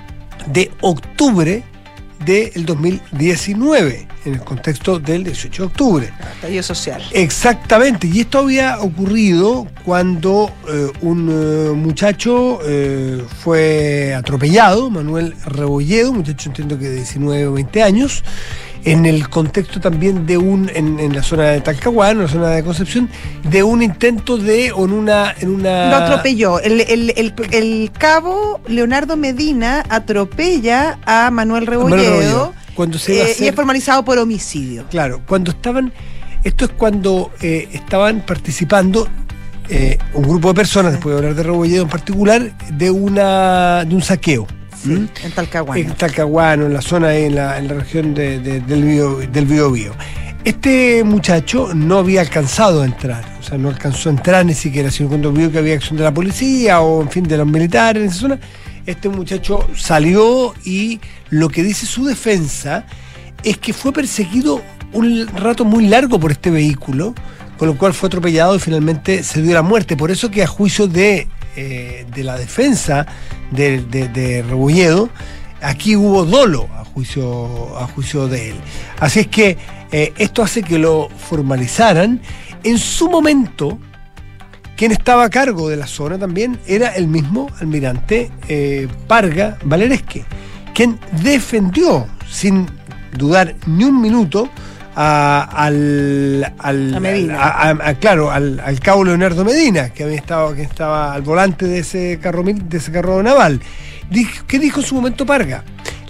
de octubre del dos mil diecinueve, en el contexto del dieciocho de octubre. Estallido social. Exactamente, y esto había ocurrido cuando eh, un eh, muchacho eh, fue atropellado, Manuel Rebolledo, un muchacho entiendo que de diecinueve o veinte años, en el contexto también de un, en, en la zona de Talcahuano, en la zona de Concepción, de un intento de, o en una... En una... Lo atropelló. El, el, el, el cabo Leonardo Medina atropella a Manuel Rebolledo, Manuel Rebolledo cuando se iba a hacer... y es formalizado por homicidio. Claro, cuando estaban... Esto es cuando eh, estaban participando eh, un grupo de personas, después de hablar de Rebolledo en particular, de, una, de un saqueo. Sí, ¿Mm? en Talcahuano. En Talcahuano, en la zona, en la, en la región de, de, del Bío, del Biobío. Este muchacho no había alcanzado a entrar, o sea, no alcanzó a entrar ni siquiera, sino cuando vio que había acción de la policía o, en fin, de los militares en esa zona, este muchacho salió y lo que dice su defensa es que fue perseguido un rato muy largo por este vehículo, con lo cual fue atropellado y finalmente se dio la muerte. Por eso que a juicio de... Eh, de la defensa de, de, de Rebolledo, aquí hubo dolo a juicio, a juicio de él. Así es que eh, esto hace que lo formalizaran. En su momento, quien estaba a cargo de la zona también era el mismo almirante eh, Parga Valeresque, quien defendió sin dudar ni un minuto A, al, al, a Medina. A, a, a, claro, al, al cabo Leonardo Medina, que había estado, que estaba al volante de ese carro de ese carro naval. Dijo, ¿qué dijo en su momento Parga?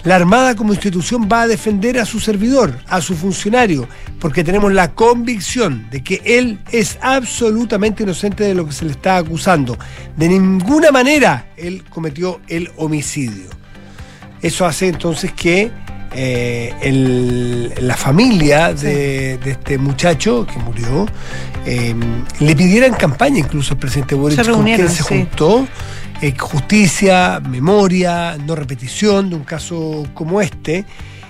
La Armada como institución va a defender a su servidor, a su funcionario, porque tenemos la convicción de que él es absolutamente inocente de lo que se le está acusando. De ninguna manera él cometió el homicidio. Eso hace entonces que eh, el, la familia de, de este muchacho que murió eh, le pidiera en campaña incluso al presidente Boric, con quien se sí. juntó, eh, justicia, memoria, no repetición de un caso como este.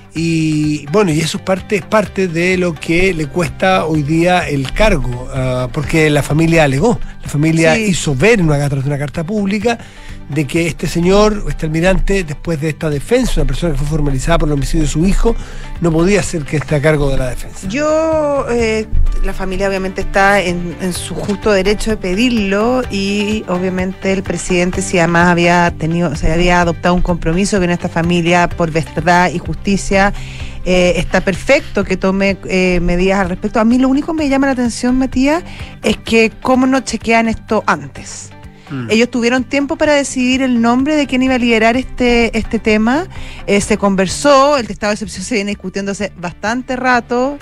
Y bueno, y eso es parte, es parte de lo que le cuesta hoy día el cargo, uh, porque la familia alegó, la familia sí. hizo ver en una, tras de una carta pública de que este señor, este almirante, después de esta defensa, una persona que fue formalizada por el homicidio de su hijo, no podía ser que esté a cargo de la defensa. Yo, eh, la familia obviamente está en, en su justo derecho de pedirlo, y obviamente el presidente, si además había tenido, se había adoptado un compromiso con esta familia por verdad y justicia, eh, está perfecto que tome eh, medidas al respecto. A mí lo único que me llama la atención, Matías, es que cómo no chequean esto antes. Ellos tuvieron tiempo para decidir el nombre de quién iba a liderar este, este tema. Eh, se conversó, el estado de excepción se viene discutiendo hace bastante rato.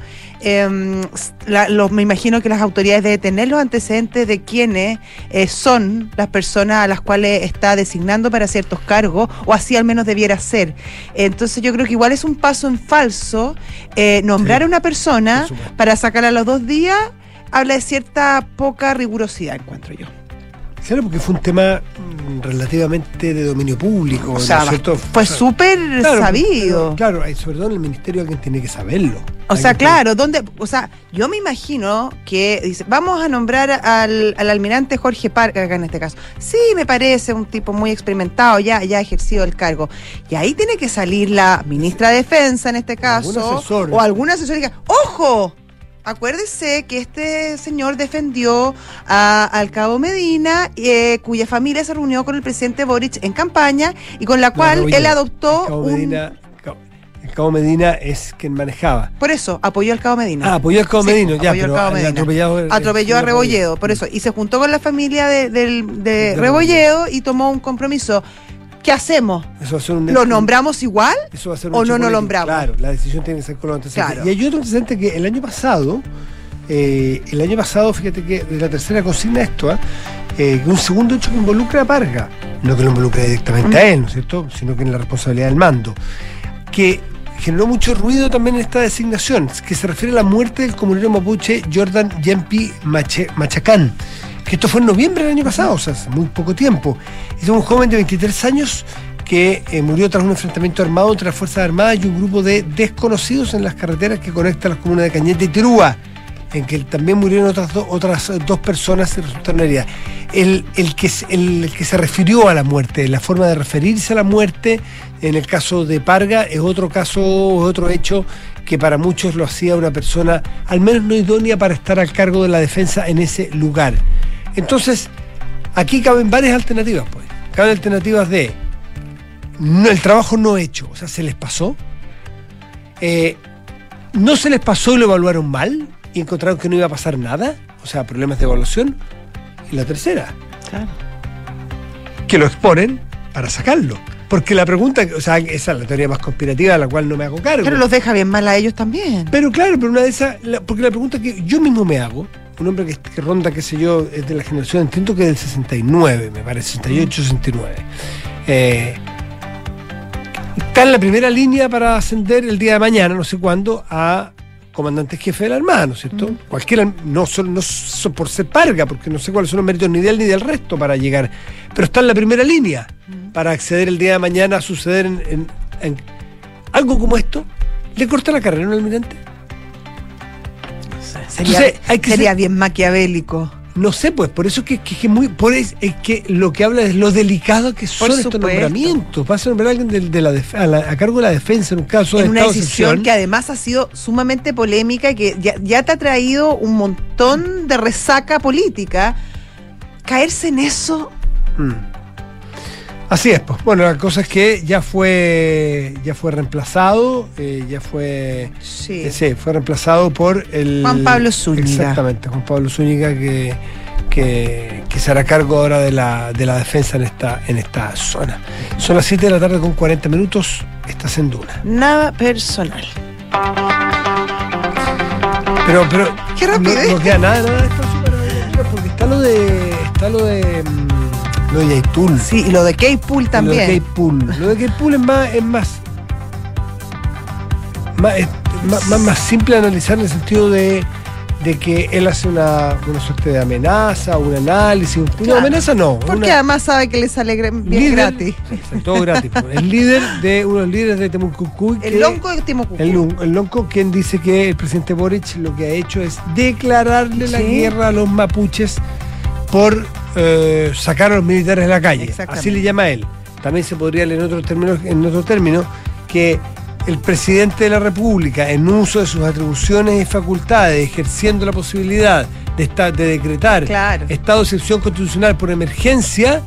Eh, la, los, me imagino que las autoridades deben tener los antecedentes de quiénes eh, son las personas a las cuales está designando para ciertos cargos, o así al menos debiera ser. Entonces yo creo que igual es un paso en falso eh, nombrar sí, a una persona para sacarla a los dos días. Habla de cierta poca rigurosidad, encuentro yo. Claro, porque fue un tema relativamente de dominio público, o sea, ¿no es cierto? Fue súper claro, sabido. Claro, sobre todo en el ministerio alguien tiene que saberlo. O sea, claro, ¿dónde? O sea, yo me imagino que dice, vamos a nombrar al, al almirante Jorge Parga, en este caso. Sí, me parece un tipo muy experimentado, ya, ya ha ejercido el cargo. Y ahí tiene que salir la ministra de Defensa, en este caso, algún asesor, o algún asesor y diga, ¡ojo! Acuérdese que este señor defendió a, al cabo Medina, eh, cuya familia se reunió con el presidente Boric en campaña y con la cual no, él adoptó el cabo un... Medina, el cabo Medina es quien manejaba. Por eso, apoyó al cabo Medina. Ah, apoyó al cabo sí, Medina, ya, pero al Medina. Atropellado, atropelló a Rebolledo, por eso. Y se juntó con la familia de, de, de, de Rebolledo y tomó un compromiso. ¿Qué hacemos? Eso va a ser un ¿Lo nombramos igual eso va a ser un o no lo nombramos? Claro, la decisión tiene que ser con los antecedentes. Claro. Y hay otro antecedente que el año pasado, eh, el año pasado, fíjate que de la tercera consigna esto, ¿eh? Eh, que un segundo hecho que involucra a Parga, no que lo involucre directamente mm. a él, ¿no es cierto?, sino que en la responsabilidad del mando, que generó mucho ruido también en esta designación, que se refiere a la muerte del comunero mapuche Jordan Yempi Machacán, que esto fue en noviembre del año pasado, o sea, hace muy poco tiempo. Es un joven de veintitrés años que eh, murió tras un enfrentamiento armado entre las Fuerzas Armadas y un grupo de desconocidos en las carreteras que conectan las comunas de Cañete y Tirúa, en que también murieron otras, do, otras dos personas y resultaron heridas. El, el, que, el, el que se refirió a la muerte, la forma de referirse a la muerte, en el caso de Parga, es otro caso, otro hecho que para muchos lo hacía una persona al menos no idónea para estar al cargo de la defensa en ese lugar. Entonces, aquí caben varias alternativas, pues. Caben alternativas de no, el trabajo no hecho, o sea, se les pasó. Eh, no se les pasó y lo evaluaron mal y encontraron que no iba a pasar nada, o sea, problemas de evaluación. Y la tercera, claro, que lo exponen para sacarlo. Porque la pregunta, o sea, esa es la teoría más conspirativa de la cual no me hago cargo. Pero los deja bien mal a ellos también. Pero claro, pero una de esas, la, porque la pregunta que yo mismo me hago, un hombre que, que ronda, qué sé yo, es de la generación, entiendo que es del sesenta y nueve, me parece, sesenta y ocho, sesenta y nueve. Eh, está en la primera línea para ascender el día de mañana, no sé cuándo, a comandante jefe de la Armada, ¿no es cierto? Mm. Cualquiera, no solo no so por ser Parga, porque no sé cuáles son los méritos ni de él ni del resto para llegar, pero está en la primera línea mm. para acceder el día de mañana a suceder en, en, en algo como esto. ¿Le corta la carrera a un almirante? Sería, Entonces, hay que sería ser, bien maquiavélico. No sé, pues, por eso que, que, que muy, por es, es que lo que habla es lo delicado que son estos nombramientos. Vas a nombrar a alguien de, de la def, a, la, a cargo de la defensa en un caso en de una estado decisión de que además ha sido sumamente polémica y que ya, ya te ha traído un montón de resaca política. Caerse en eso. Mm. Así es, pues. Bueno, la cosa es que ya fue ya fue reemplazado, eh, ya fue sí. Eh, sí, fue reemplazado por el Juan Pablo Zúñiga. Exactamente, Juan Pablo Zúñiga, que, que, que se hará cargo ahora de la, de la defensa en esta, en esta zona. Son las siete de la tarde con cuarenta minutos, estás en Duna. Nada personal. Pero, pero qué rápido. No, no queda nada, nada, está súper, porque está lo de, está lo de, mmm, lo de Yaitul. Sí, y lo de K-Pool también. Lo de K-Pool. Lo de K-Pool es más, es más, más, es más, más, más simple de analizar en el sentido de, de que él hace una, una suerte de amenaza, un análisis. Un, claro. No, amenaza no. Porque una, además sabe que le sale bien líder, gratis. Sí, todo gratis. El líder de uno de los líderes de Temucucuy. El lonco de Temucucuy. El, el lonco, quien dice que el presidente Boric lo que ha hecho es declararle ¿sí? la guerra a los mapuches por eh, sacar a los militares de la calle. Así le llama él. También se podría leer en otro término, en otro término que el presidente de la República, en uso de sus atribuciones y facultades, ejerciendo la posibilidad de, estar, de decretar claro. estado de excepción constitucional por emergencia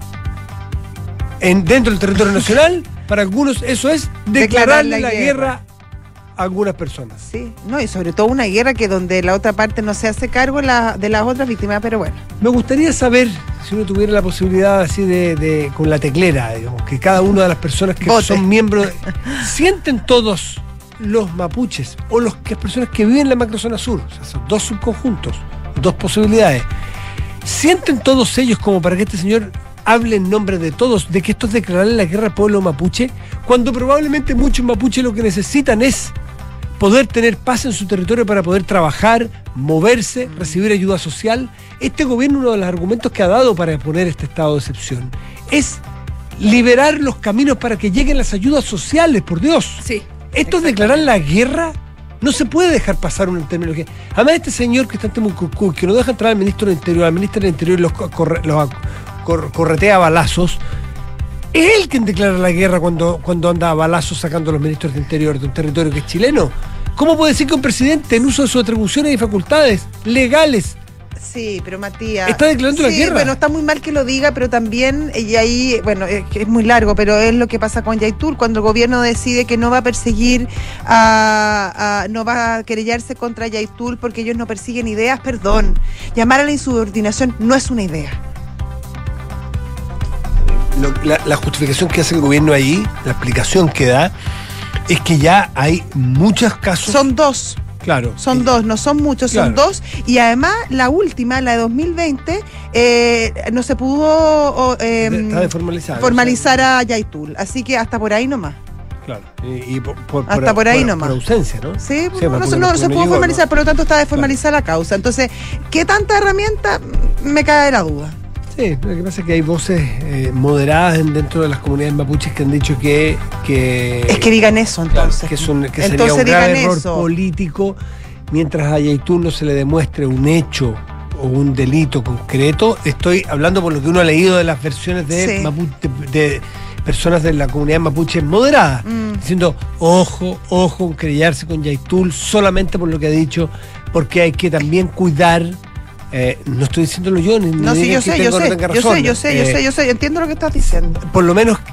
en, dentro del territorio nacional, para algunos eso es declararle la, la guerra. guerra a algunas personas. Sí, no, y sobre todo una guerra que donde la otra parte no se hace cargo la, de las otras víctimas, pero bueno. Me gustaría saber, si uno tuviera la posibilidad así de, de con la teclera, digamos, que cada una de las personas que Vote. son miembros, de, sienten todos los mapuches o los que personas que viven en la macrozona sur, o sea, son dos subconjuntos, dos posibilidades. ¿Sienten todos ellos como para que este señor hable en nombre de todos, de que esto es declararle la guerra al pueblo mapuche, cuando probablemente muchos mapuches lo que necesitan es poder tener paz en su territorio para poder trabajar, moverse, recibir ayuda social? Este gobierno, uno de los argumentos que ha dado para poner este estado de excepción es liberar los caminos para que lleguen las ayudas sociales, por Dios. Sí. Esto es declarar la guerra. No se puede dejar pasar una terminología. Además, este señor que está en Temucucuy, que no deja entrar al ministro del Interior, al ministro del Interior y los, corre, los cor, corretea a balazos, es él quien declara la guerra cuando, cuando anda a balazos sacando a los ministros del Interior de un territorio que es chileno. ¿Cómo puede decir que un presidente, en uso de sus atribuciones y facultades legales, sí, pero Matías, está declarando sí, la guerra? Bueno, está muy mal que lo diga, pero también, y ahí, bueno, es, es muy largo, pero es lo que pasa con Yaitul, cuando el gobierno decide que no va a perseguir, a, a, no va a querellarse contra Yaitul porque ellos no persiguen ideas, perdón, llamar a la insubordinación no es una idea. Lo, la, la justificación que hace el gobierno ahí, la explicación que da, es que ya hay muchos casos. Son dos. Claro. Son eh, dos, no son muchos, claro. son dos. Y además, la última, la de dos mil veinte, eh, no se pudo eh, Está de formalizar, formalizar o sea, a Yaitul. Así que hasta por ahí nomás. Claro. Y, y por, por, hasta por, por ahí por, nomás. Por ausencia, ¿no? Sí, sí no, no, no, no se pudo llegó, formalizar, no. Por lo tanto está desformalizada claro. la causa. Entonces, ¿qué tanta herramienta? Me cae la duda. Sí, lo que pasa es que hay voces eh, moderadas en, dentro de las comunidades mapuches que han dicho que... que es que digan eso, entonces. Claro, que, es un, que sería un grave error eso. político, mientras a Yaitul no se le demuestre un hecho o un delito concreto. Estoy hablando por lo que uno ha leído de las versiones de, sí. mapuche, de, de personas de la comunidad mapuche moderada, mm. diciendo, ojo, ojo, con querellarse con Yaitul solamente por lo que ha dicho, porque hay que también cuidar... Eh, no estoy diciéndolo yo, ni no, sí, yo sé, yo sé, no yo sé, yo sé, yo sé, yo sé, entiendo lo que estás diciendo. Por lo menos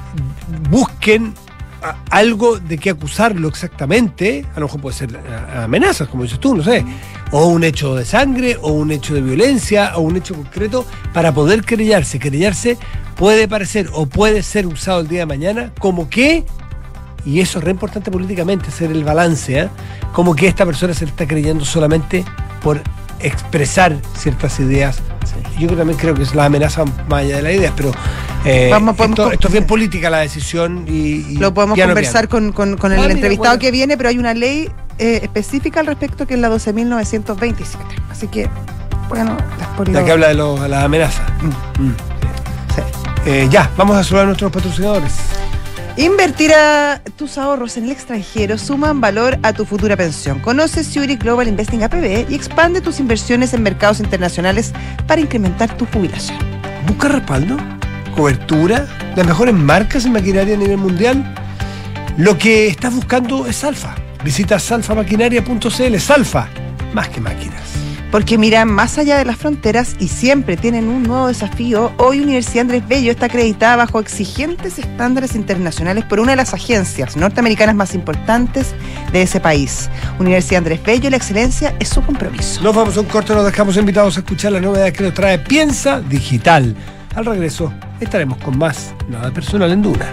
busquen a, algo de qué acusarlo exactamente, a lo mejor puede ser a, a amenazas, como dices tú, no sé, o un hecho de sangre, o un hecho de violencia, o un hecho concreto, para poder querellarse. Querellarse puede parecer o puede ser usado el día de mañana como que, y eso es re importante políticamente, hacer el balance, ¿eh? como que esta persona se le está creyendo solamente por expresar ciertas ideas. Sí. Yo también creo que es la amenaza más allá de las ideas, pero eh, Vamos, esto, esto es bien política la decisión y, y lo podemos piano, conversar piano. con, con, con el ah, entrevistado mira, bueno. que viene, pero hay una ley eh, específica al respecto que es la doce mil novecientos veintisiete, así que bueno, la que habla de, lo, de las amenazas. mm. Mm. Sí. Eh, ya, vamos a saludar a nuestros patrocinadores. Invertir a tus ahorros en el extranjero suman valor a tu futura pensión. Conoce Zurich Global Investing A P B y expande tus inversiones en mercados internacionales para incrementar tu jubilación. Busca respaldo, cobertura, las mejores marcas en maquinaria a nivel mundial. Lo que estás buscando es Salfa. Visita salfa maquinaria punto c l. Salfa, más que máquinas. porque miran más allá de las fronteras y siempre tienen un nuevo desafío. Hoy Universidad Andrés Bello está acreditada bajo exigentes estándares internacionales por una de las agencias norteamericanas más importantes de ese país. Universidad Andrés Bello, la excelencia es su compromiso. Nos vamos a un corte, nos dejamos invitados a escuchar la novedad que nos trae Piensa Digital. Al regreso estaremos con más Nada Personal en Duna.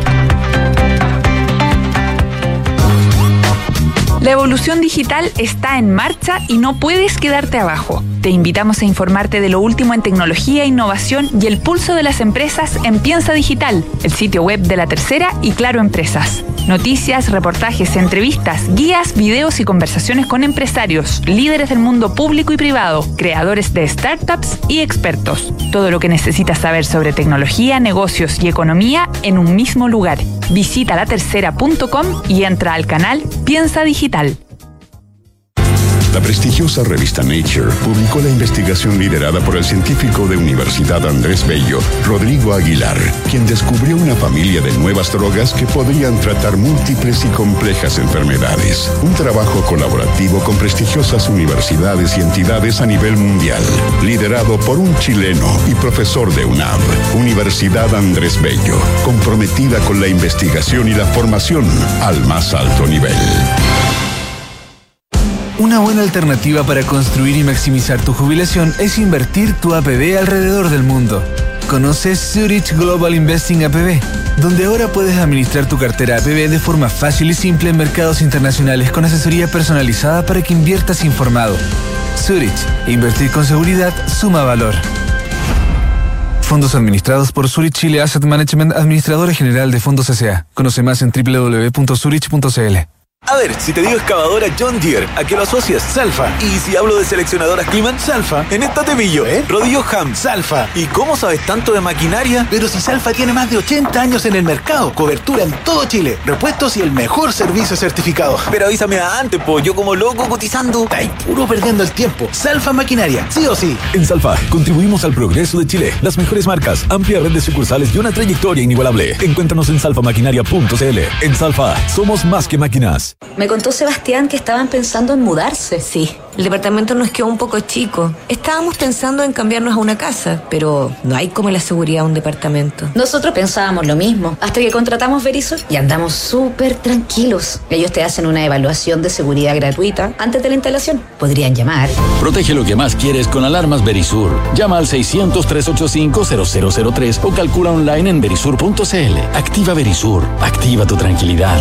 La evolución digital está en marcha y no puedes quedarte abajo. Te invitamos a informarte de lo último en tecnología, innovación y el pulso de las empresas en Piensa Digital, el sitio web de La Tercera y Claro Empresas. Noticias, reportajes, entrevistas, guías, videos y conversaciones con empresarios, líderes del mundo público y privado, creadores de startups y expertos. Todo lo que necesitas saber sobre tecnología, negocios y economía en un mismo lugar. Visita la tercera punto com y entra al canal Piensa Digital. La prestigiosa revista Nature publicó la investigación liderada por el científico de Universidad Andrés Bello, Rodrigo Aguilar, quien descubrió una familia de nuevas drogas que podrían tratar múltiples y complejas enfermedades. Un trabajo colaborativo con prestigiosas universidades y entidades a nivel mundial, liderado por un chileno y profesor de UNAV, Universidad Andrés Bello, comprometida con la investigación y la formación al más alto nivel. Una buena alternativa para construir y maximizar tu jubilación es invertir tu A P B alrededor del mundo. Conoce Zurich Global Investing A P B, donde ahora puedes administrar tu cartera A P B de forma fácil y simple en mercados internacionales con asesoría personalizada para que inviertas informado. Zurich, invertir con seguridad suma valor. Fondos administrados por Zurich Chile Asset Management, administradora general de fondos S A. Conoce más en doble u doble u doble u punto zurich punto c l. A ver, si te digo excavadora John Deere, ¿a qué lo asocias? Salfa. Y si hablo de seleccionadoras Kliman, Salfa. En esta te pillo, ¿eh? Rodillo Ham, Salfa. ¿Y cómo sabes tanto de maquinaria? Pero si Salfa tiene más de ochenta años en el mercado, cobertura en todo Chile, repuestos y el mejor servicio certificado. Pero avísame antes, po, yo como loco cotizando. Está ahí puro perdiendo el tiempo. Salfa Maquinaria, sí o sí. En Salfa, contribuimos al progreso de Chile. Las mejores marcas, amplia red de sucursales y una trayectoria inigualable. Encuéntranos en salfa maquinaria punto c l. En Salfa, somos más que máquinas. Me contó Sebastián que estaban pensando en mudarse. Sí, el departamento nos quedó un poco chico. Estábamos pensando en cambiarnos a una casa, pero no hay como la seguridad de un departamento. Nosotros pensábamos lo mismo, hasta que contratamos Verisur y andamos súper tranquilos. Ellos te hacen una evaluación de seguridad gratuita antes de la instalación. Podrían llamar. Protege lo que más quieres con alarmas Verisur. Llama al seiscientos, trescientos ochenta y cinco, cero cero cero tres o calcula online en verisur punto c l. Activa Verisur. Activa tu tranquilidad.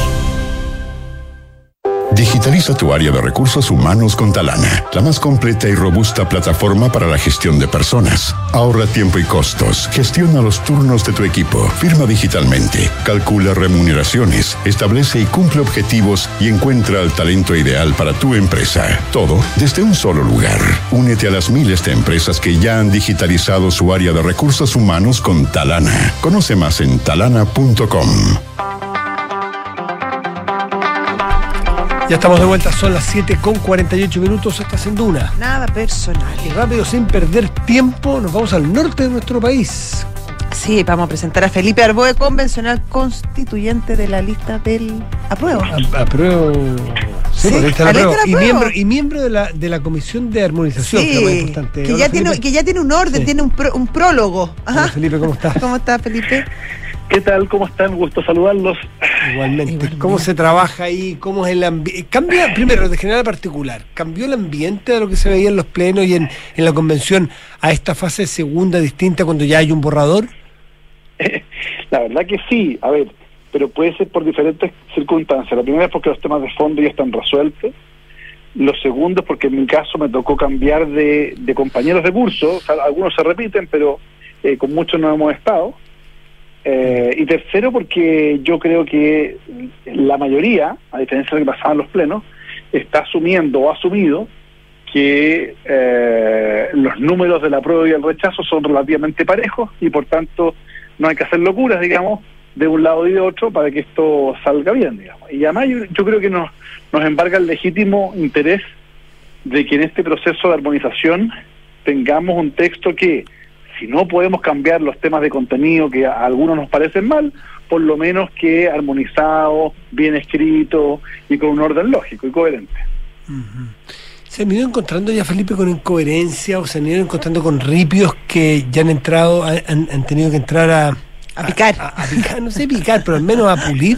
Digitaliza tu área de recursos humanos con Talana, la más completa y robusta plataforma para la gestión de personas. Ahorra tiempo y costos, gestiona los turnos de tu equipo, firma digitalmente, calcula remuneraciones, establece y cumple objetivos y encuentra el talento ideal para tu empresa. Todo desde un solo lugar. Únete a las miles de empresas que ya han digitalizado su área de recursos humanos con Talana. Conoce más en talana punto com. Ya estamos de vuelta, son las siete con cuarenta y ocho minutos, estás en Duna. Nada personal. Y rápido, sin perder tiempo, nos vamos al norte de nuestro país. Sí, vamos a presentar a Felipe Arboe, convencional constituyente de la lista del apruebo. A, apruebo. Sí, sí, la lista del apruebo. Y apruebo. miembro, y miembro de la de la comisión de armonización, sí, que es más importante. Que Hola, ya, tiene, que ya tiene un orden, sí. tiene un, pro, un prólogo. Ajá. Hola, Felipe, ¿cómo estás? ¿Cómo estás, Felipe? ¿Qué tal? ¿Cómo están? Gusto saludarlos. Igualmente. Igualmente. ¿Cómo se trabaja ahí? ¿Cómo es el ambiente? Cambia, primero, de general a particular, ¿cambió el ambiente de lo que se veía en los plenos y en, en la convención a esta fase segunda distinta cuando ya hay un borrador? La verdad que sí, a ver, pero puede ser por diferentes circunstancias. La primera es porque los temas de fondo ya están resueltos. Lo segundo es porque en mi caso me tocó cambiar de, de compañeros de curso. O sea, algunos se repiten, pero eh, con muchos no hemos estado. Eh, y tercero, porque yo creo que la mayoría, a diferencia de lo que pasaba en los plenos, está asumiendo o ha asumido que eh, los números de la prueba y el rechazo son relativamente parejos y por tanto no hay que hacer locuras, digamos, de un lado y de otro para que esto salga bien, digamos. Y además yo, yo creo que nos, nos embarga el legítimo interés de que en este proceso de armonización tengamos un texto que, si no podemos cambiar los temas de contenido que a algunos nos parecen mal, por lo menos que armonizado, bien escrito y con un orden lógico y coherente. Uh-huh. ¿Se han ido encontrando ya, Felipe, con incoherencia o se han ido encontrando con ripios que ya han entrado, han, han tenido que entrar a... A picar. A, a, a picar, no sé picar, pero al menos a pulir?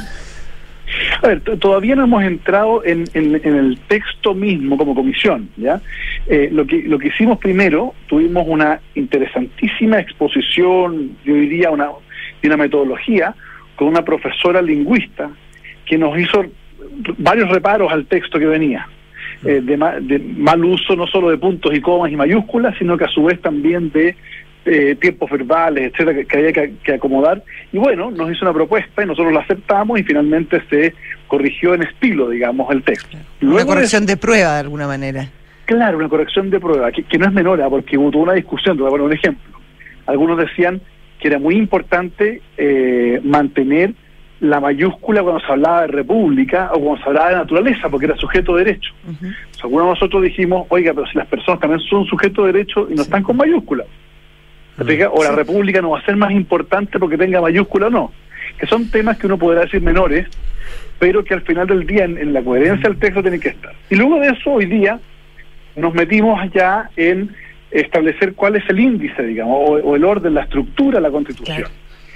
A ver, t- todavía no hemos entrado en, en, en el texto mismo como comisión, ¿ya? Eh, lo que lo que hicimos primero, tuvimos una interesantísima exposición, yo diría una, de una metodología, con una profesora lingüista que nos hizo varios reparos al texto que venía. Eh, de, ma- de mal uso no solo de puntos y comas y mayúsculas, sino que a su vez también de eh, tiempos verbales, etcétera, que, que había que, que acomodar. Y bueno, nos hizo una propuesta y nosotros la aceptamos y finalmente se corrigió en estilo, digamos, el texto. Luego una corrección de, de prueba, de alguna manera. Claro, una corrección de prueba, que, que no es menor, ¿eh? Porque hubo toda una discusión. Te voy a poner un ejemplo. Algunos decían que era muy importante eh, mantener la mayúscula cuando se hablaba de república o cuando se hablaba de naturaleza, porque era sujeto de derecho. Uh-huh. O sea, algunos de nosotros dijimos, oiga, pero si las personas también son sujeto de derecho y no sí. están con mayúscula. Uh-huh. O la sí. república no va a ser más importante porque tenga mayúscula o no. Que son temas que uno podrá decir menores, pero que al final del día en, en la coherencia del texto tienen que estar. Y luego de eso, hoy día, nos metimos ya en establecer cuál es el índice, digamos, o, o el orden, la estructura de la Constitución. Claro.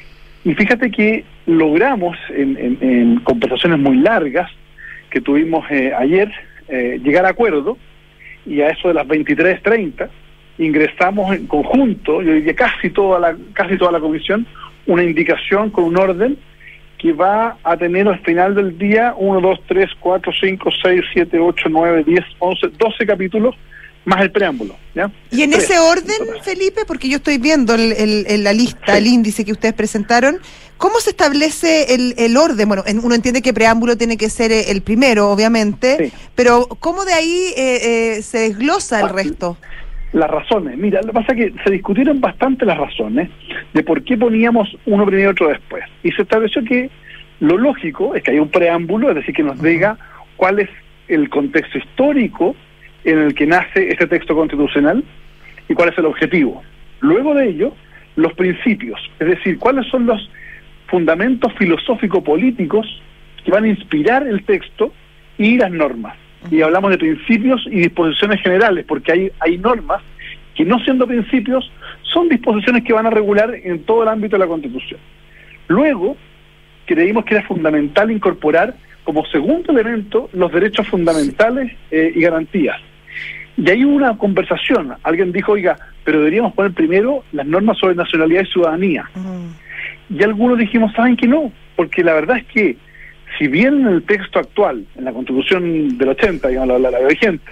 Y fíjate que logramos en, en, en conversaciones muy largas que tuvimos eh, ayer eh, llegar a acuerdo, y a eso de las veintitrés treinta ingresamos en conjunto, yo diría casi toda la casi toda la comisión, una indicación con un orden que va a tener al final del día uno, dos, tres, cuatro, cinco, seis, siete, ocho, nueve, diez, once, doce capítulos más el preámbulo, ¿ya? Y en ese orden, Felipe, porque yo estoy viendo el, el, el, la lista, sí. el índice que ustedes presentaron, ¿cómo se establece el, el orden? Bueno, en, uno entiende que preámbulo tiene que ser el primero, obviamente, sí. pero ¿cómo de ahí eh, eh, se desglosa el resto? Las razones, mira, lo que pasa es que se discutieron bastante las razones de por qué poníamos uno primero y otro después, y se estableció que lo lógico es que hay un preámbulo, es decir, que nos diga cuál es el contexto histórico en el que nace este texto constitucional y cuál es el objetivo. Luego de ello, los principios, es decir, cuáles son los fundamentos filosófico-políticos que van a inspirar el texto y las normas. Y hablamos de principios y disposiciones generales, porque hay, hay normas que, no siendo principios, son disposiciones que van a regular en todo el ámbito de la Constitución. Luego, creímos que era fundamental incorporar como segundo elemento los derechos fundamentales eh, y garantías. Y hay una conversación, alguien dijo, oiga, pero deberíamos poner primero las normas sobre nacionalidad y ciudadanía. Uh-huh. Y algunos dijimos, ¿saben que no? Porque la verdad es que, si bien en el texto actual, en la Constitución del ochenta, digamos, la, la, la vigente,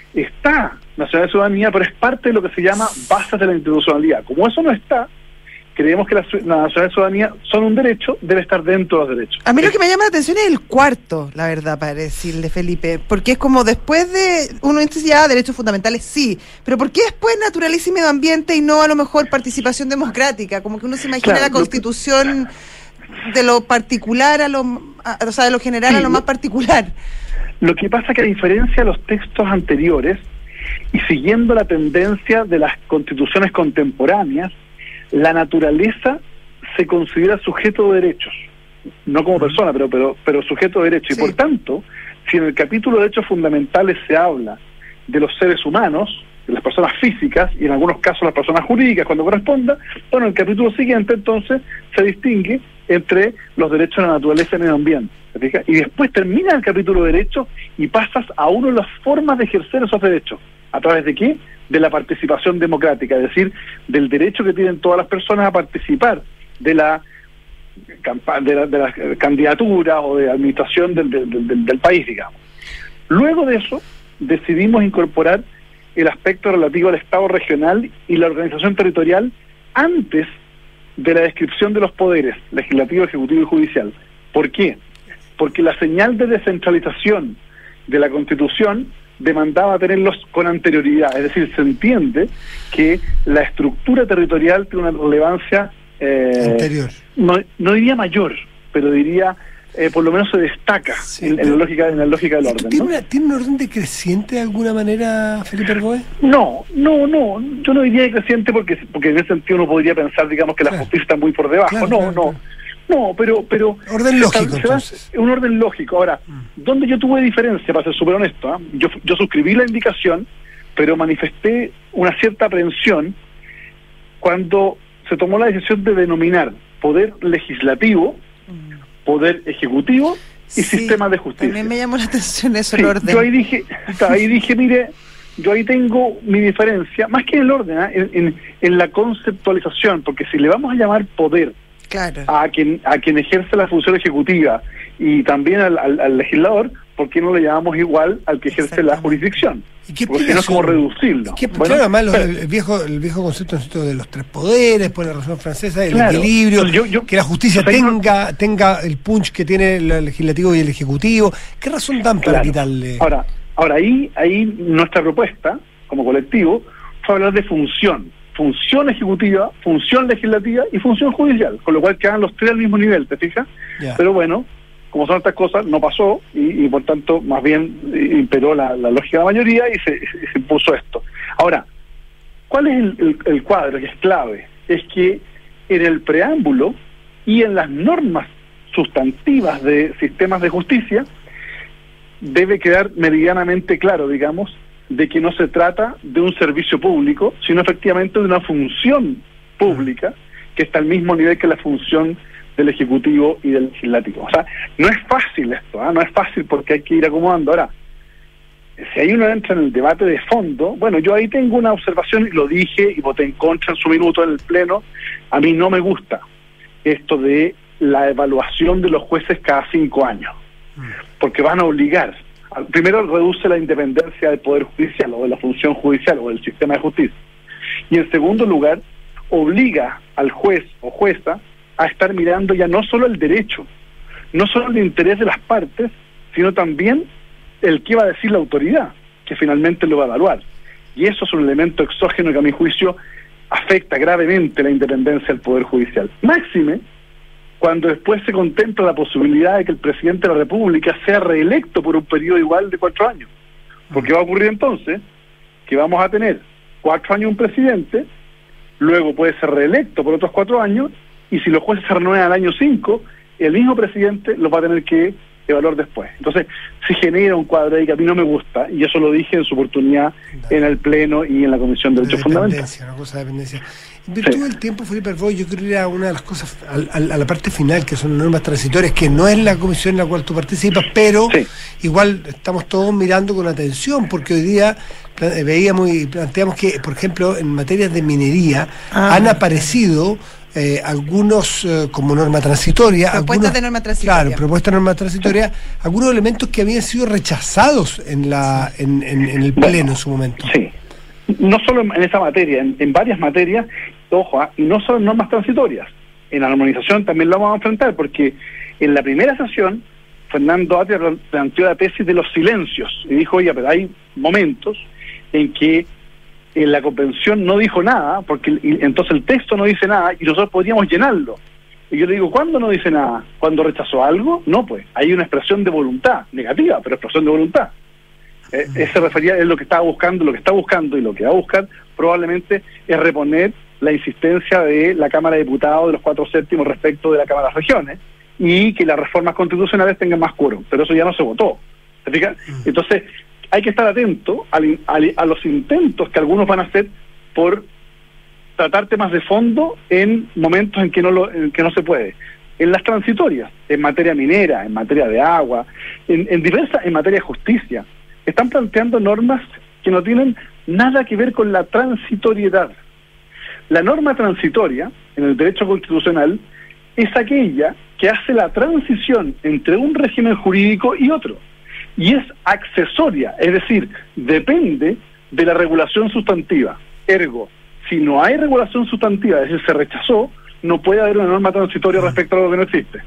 está nacionalidad y ciudadanía, pero es parte de lo que se llama bases de la institucionalidad. Como eso no está, creemos que la, la nacionalidad y ciudadanía son un derecho, debe estar dentro de los derechos. A mí lo que me llama la atención es el cuarto, la verdad, para decirle, Felipe, porque es como después de, uno dice ya derechos fundamentales, sí, pero ¿por qué después naturaleza y medio ambiente y no a lo mejor participación democrática? Como que uno se imagina claro, la Constitución que, de lo particular a lo, a, o sea, de lo general sí, a lo más particular. Lo que pasa es que a diferencia de los textos anteriores, y siguiendo la tendencia de las constituciones contemporáneas, la naturaleza se considera sujeto de derechos, no como persona, pero pero pero sujeto de derechos. Sí. Y por tanto, si en el capítulo de derechos fundamentales se habla de los seres humanos, de las personas físicas, y en algunos casos las personas jurídicas cuando corresponda, bueno, en el capítulo siguiente entonces se distingue entre los derechos de la naturaleza y el medio ambiente. Y después termina el capítulo de derechos y pasas a una de las formas de ejercer esos derechos. ¿A través de qué? De la participación democrática, es decir, del derecho que tienen todas las personas a participar de la de la, de la candidatura o de administración del, del, del, del país, digamos. Luego de eso, decidimos incorporar el aspecto relativo al Estado regional y la organización territorial antes de la descripción de los poderes, legislativo, ejecutivo y judicial. ¿Por qué? Porque la señal de descentralización de la Constitución demandaba tenerlos con anterioridad, es decir, se entiende que la estructura territorial tiene una relevancia eh, anterior, no, no diría mayor, pero diría eh, por lo menos se destaca sí, en, en la lógica en la lógica del orden. ¿Tiene, ¿no? una, ¿Tiene un orden decreciente de alguna manera, Felipe Arboe? No, no, no, yo no diría decreciente porque porque en ese sentido uno podría pensar, digamos, que la claro. justicia está muy por debajo. Claro, no, claro, no. Claro. No, pero... pero orden lógico, se da, entonces. Un orden lógico. Ahora, mm. ¿dónde yo tuve diferencia, para ser súper honesto? ¿eh? Yo, yo suscribí la indicación, pero manifesté una cierta aprensión cuando se tomó la decisión de denominar poder legislativo, mm. poder ejecutivo y sí, sistema de justicia. También me llamó la atención eso, sí, el orden. Yo ahí dije, ahí dije, mire, yo ahí tengo mi diferencia, más que en el orden, ¿eh? en, en, en la conceptualización, porque si le vamos a llamar poder claro. a quien a quien ejerce la función ejecutiva y también al, al, al legislador, ¿por qué no le llamamos igual al que ejerce la jurisdicción? Porque si no es como reducirlo. ¿Qué, bueno, claro, además el, el viejo el viejo concepto de los tres poderes, por la Revolución Francesa, el claro, equilibrio, yo, yo, que la justicia tenga tenga el punch que tiene el legislativo y el ejecutivo. ¿Qué razón dan para claro. quitarle? Ahora, ahora ahí, ahí nuestra propuesta, como colectivo, fue hablar de función. Función ejecutiva, función legislativa y función judicial, con lo cual quedan los tres al mismo nivel, ¿te fijas? Yeah. Pero bueno, como son estas cosas, no pasó y, y por tanto más bien imperó la, la lógica de la mayoría y se, se impuso esto. Ahora, ¿cuál es el, el, el cuadro que es clave? Es que en el preámbulo y en las normas sustantivas de sistemas de justicia debe quedar meridianamente claro, digamos, de que no se trata de un servicio público, sino efectivamente de una función pública que está al mismo nivel que la función del Ejecutivo y del Legislativo. O sea, no es fácil esto, ¿eh? no es fácil porque hay que ir acomodando. Ahora, si ahí uno entra en el debate de fondo, bueno, yo ahí tengo una observación y lo dije y voté en contra en su minuto en el Pleno. A mí no me gusta esto de la evaluación de los jueces cada cinco años, porque van a obligar. Primero, reduce la independencia del Poder Judicial o de la función judicial o del sistema de justicia. Y en segundo lugar, obliga al juez o jueza a estar mirando ya no solo el derecho, no solo el interés de las partes, sino también el que va a decir la autoridad, que finalmente lo va a evaluar. Y eso es un elemento exógeno que a mi juicio afecta gravemente la independencia del Poder Judicial. Máxime, cuando después se contempla la posibilidad de que el presidente de la República sea reelecto por un periodo igual de cuatro años. Porque va a ocurrir entonces que vamos a tener cuatro años un presidente, luego puede ser reelecto por otros cuatro años, y si los jueces se renuevan al año cinco, el mismo presidente los va a tener que evaluar después. Entonces, se genera un cuadro ahí que a mí no me gusta, y eso lo dije en su oportunidad no. en el Pleno y en la Comisión de Derechos Fundamentales. Una cosa de dependencia. En virtud sí. del tiempo, Felipe Arbós, yo creo que era una de las cosas a, a, a la parte final, que son normas transitorias, que no es la comisión en la cual tú participas, pero sí. igual estamos todos mirando con atención, porque hoy día veíamos y planteamos que, por ejemplo, en materias de minería ah, han aparecido Eh, algunos eh, como norma transitoria propuestas de norma transitoria claro propuestas de norma transitoria algunos elementos que habían sido rechazados en la en, en, en el pleno bueno, en su momento. Sí, no solo en esa materia, en, en varias materias, ojo, ¿eh? y no solo en normas transitorias, en la armonización también lo vamos a enfrentar, porque en la primera sesión Fernando Atria planteó la tesis de los silencios y dijo, oye, pero hay momentos en que en la convención no dijo nada, porque entonces el texto no dice nada y nosotros podríamos llenarlo. Y yo le digo, ¿cuándo no dice nada? ¿Cuando rechazó algo? No, pues, hay una expresión de voluntad, negativa, pero expresión de voluntad. Eh, ese refería, es lo que estaba buscando, lo que está buscando y lo que va a buscar probablemente es reponer la insistencia de la Cámara de Diputados de los cuatro séptimos respecto de la Cámara de las Regiones y que las reformas constitucionales tengan más quórum, pero eso ya no se votó. ¿Se fijan? Entonces, hay que estar atento a, a, a los intentos que algunos van a hacer por tratar temas de fondo en momentos en que no lo, en que no se puede. En las transitorias, en materia minera, en materia de agua, en, en diversas, en materia de justicia, están planteando normas que no tienen nada que ver con la transitoriedad. La norma transitoria, en el derecho constitucional, es aquella que hace la transición entre un régimen jurídico y otro. Y es accesoria, es decir, depende de la regulación sustantiva. Ergo, si no hay regulación sustantiva, es decir, se rechazó, no puede haber una norma transitoria respecto a algo que no existe.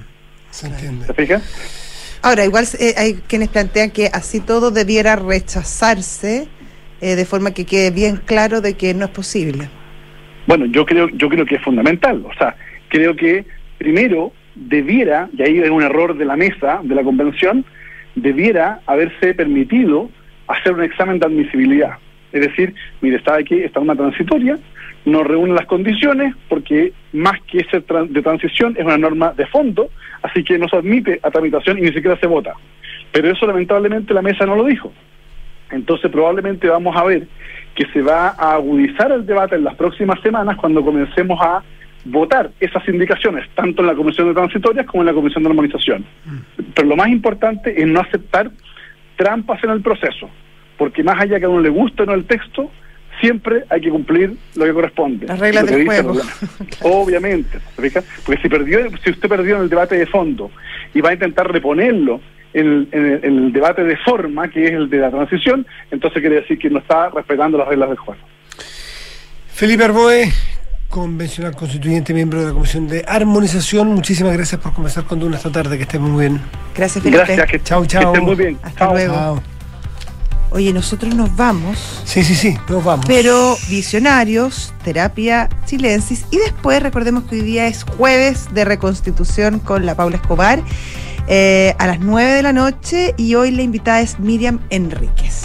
Se entiende. ¿Se fija? Ahora, igual eh, hay quienes plantean que así todo debiera rechazarse eh, de forma que quede bien claro de que no es posible. Bueno, yo creo, yo creo que es fundamental. O sea, creo que primero debiera, y ahí es un error de la mesa, de la convención, debiera haberse permitido hacer un examen de admisibilidad. Es decir, mire, sabe que esta norma transitoria no reúne las condiciones porque más que ser de transición es una norma de fondo, así que no se admite a tramitación y ni siquiera se vota. Pero eso lamentablemente la mesa no lo dijo. Entonces probablemente vamos a ver que se va a agudizar el debate en las próximas semanas cuando comencemos a votar esas indicaciones, tanto en la Comisión de Transitorias como en la Comisión de Normalización. Mm. Pero lo más importante es no aceptar trampas en el proceso, porque más allá que a uno le guste o no el texto, siempre hay que cumplir lo que corresponde. Las reglas del juego. Obviamente, ¿se porque si perdió, si usted perdió en el debate de fondo y va a intentar reponerlo en el, en, el, en el debate de forma, que es el de la transición, entonces quiere decir que no está respetando las reglas del juego. Felipe Arboe, convencional constituyente, miembro de la Comisión de Armonización, muchísimas gracias por conversar con Duna esta tarde, que estén muy bien. Gracias, Felipe. Gracias, que, chao, chao. Que estén muy bien. Hasta chao. luego. Chao. Oye, nosotros nos vamos. Sí, sí, sí, nos vamos. Pero Visionarios, Terapia Chilensis, y después recordemos que hoy día es jueves de reconstitución con la Paula Escobar, eh, a las nueve de la noche, y hoy la invitada es Miriam Enríquez.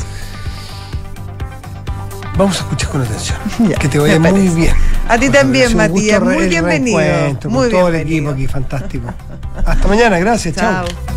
Vamos a escuchar con atención. Ya, que te vaya muy bien. A ti también, Matías. Muy bienvenido. Muy muy todo bienvenido. el equipo aquí, fantástico. Hasta mañana, gracias. Chao. Chao.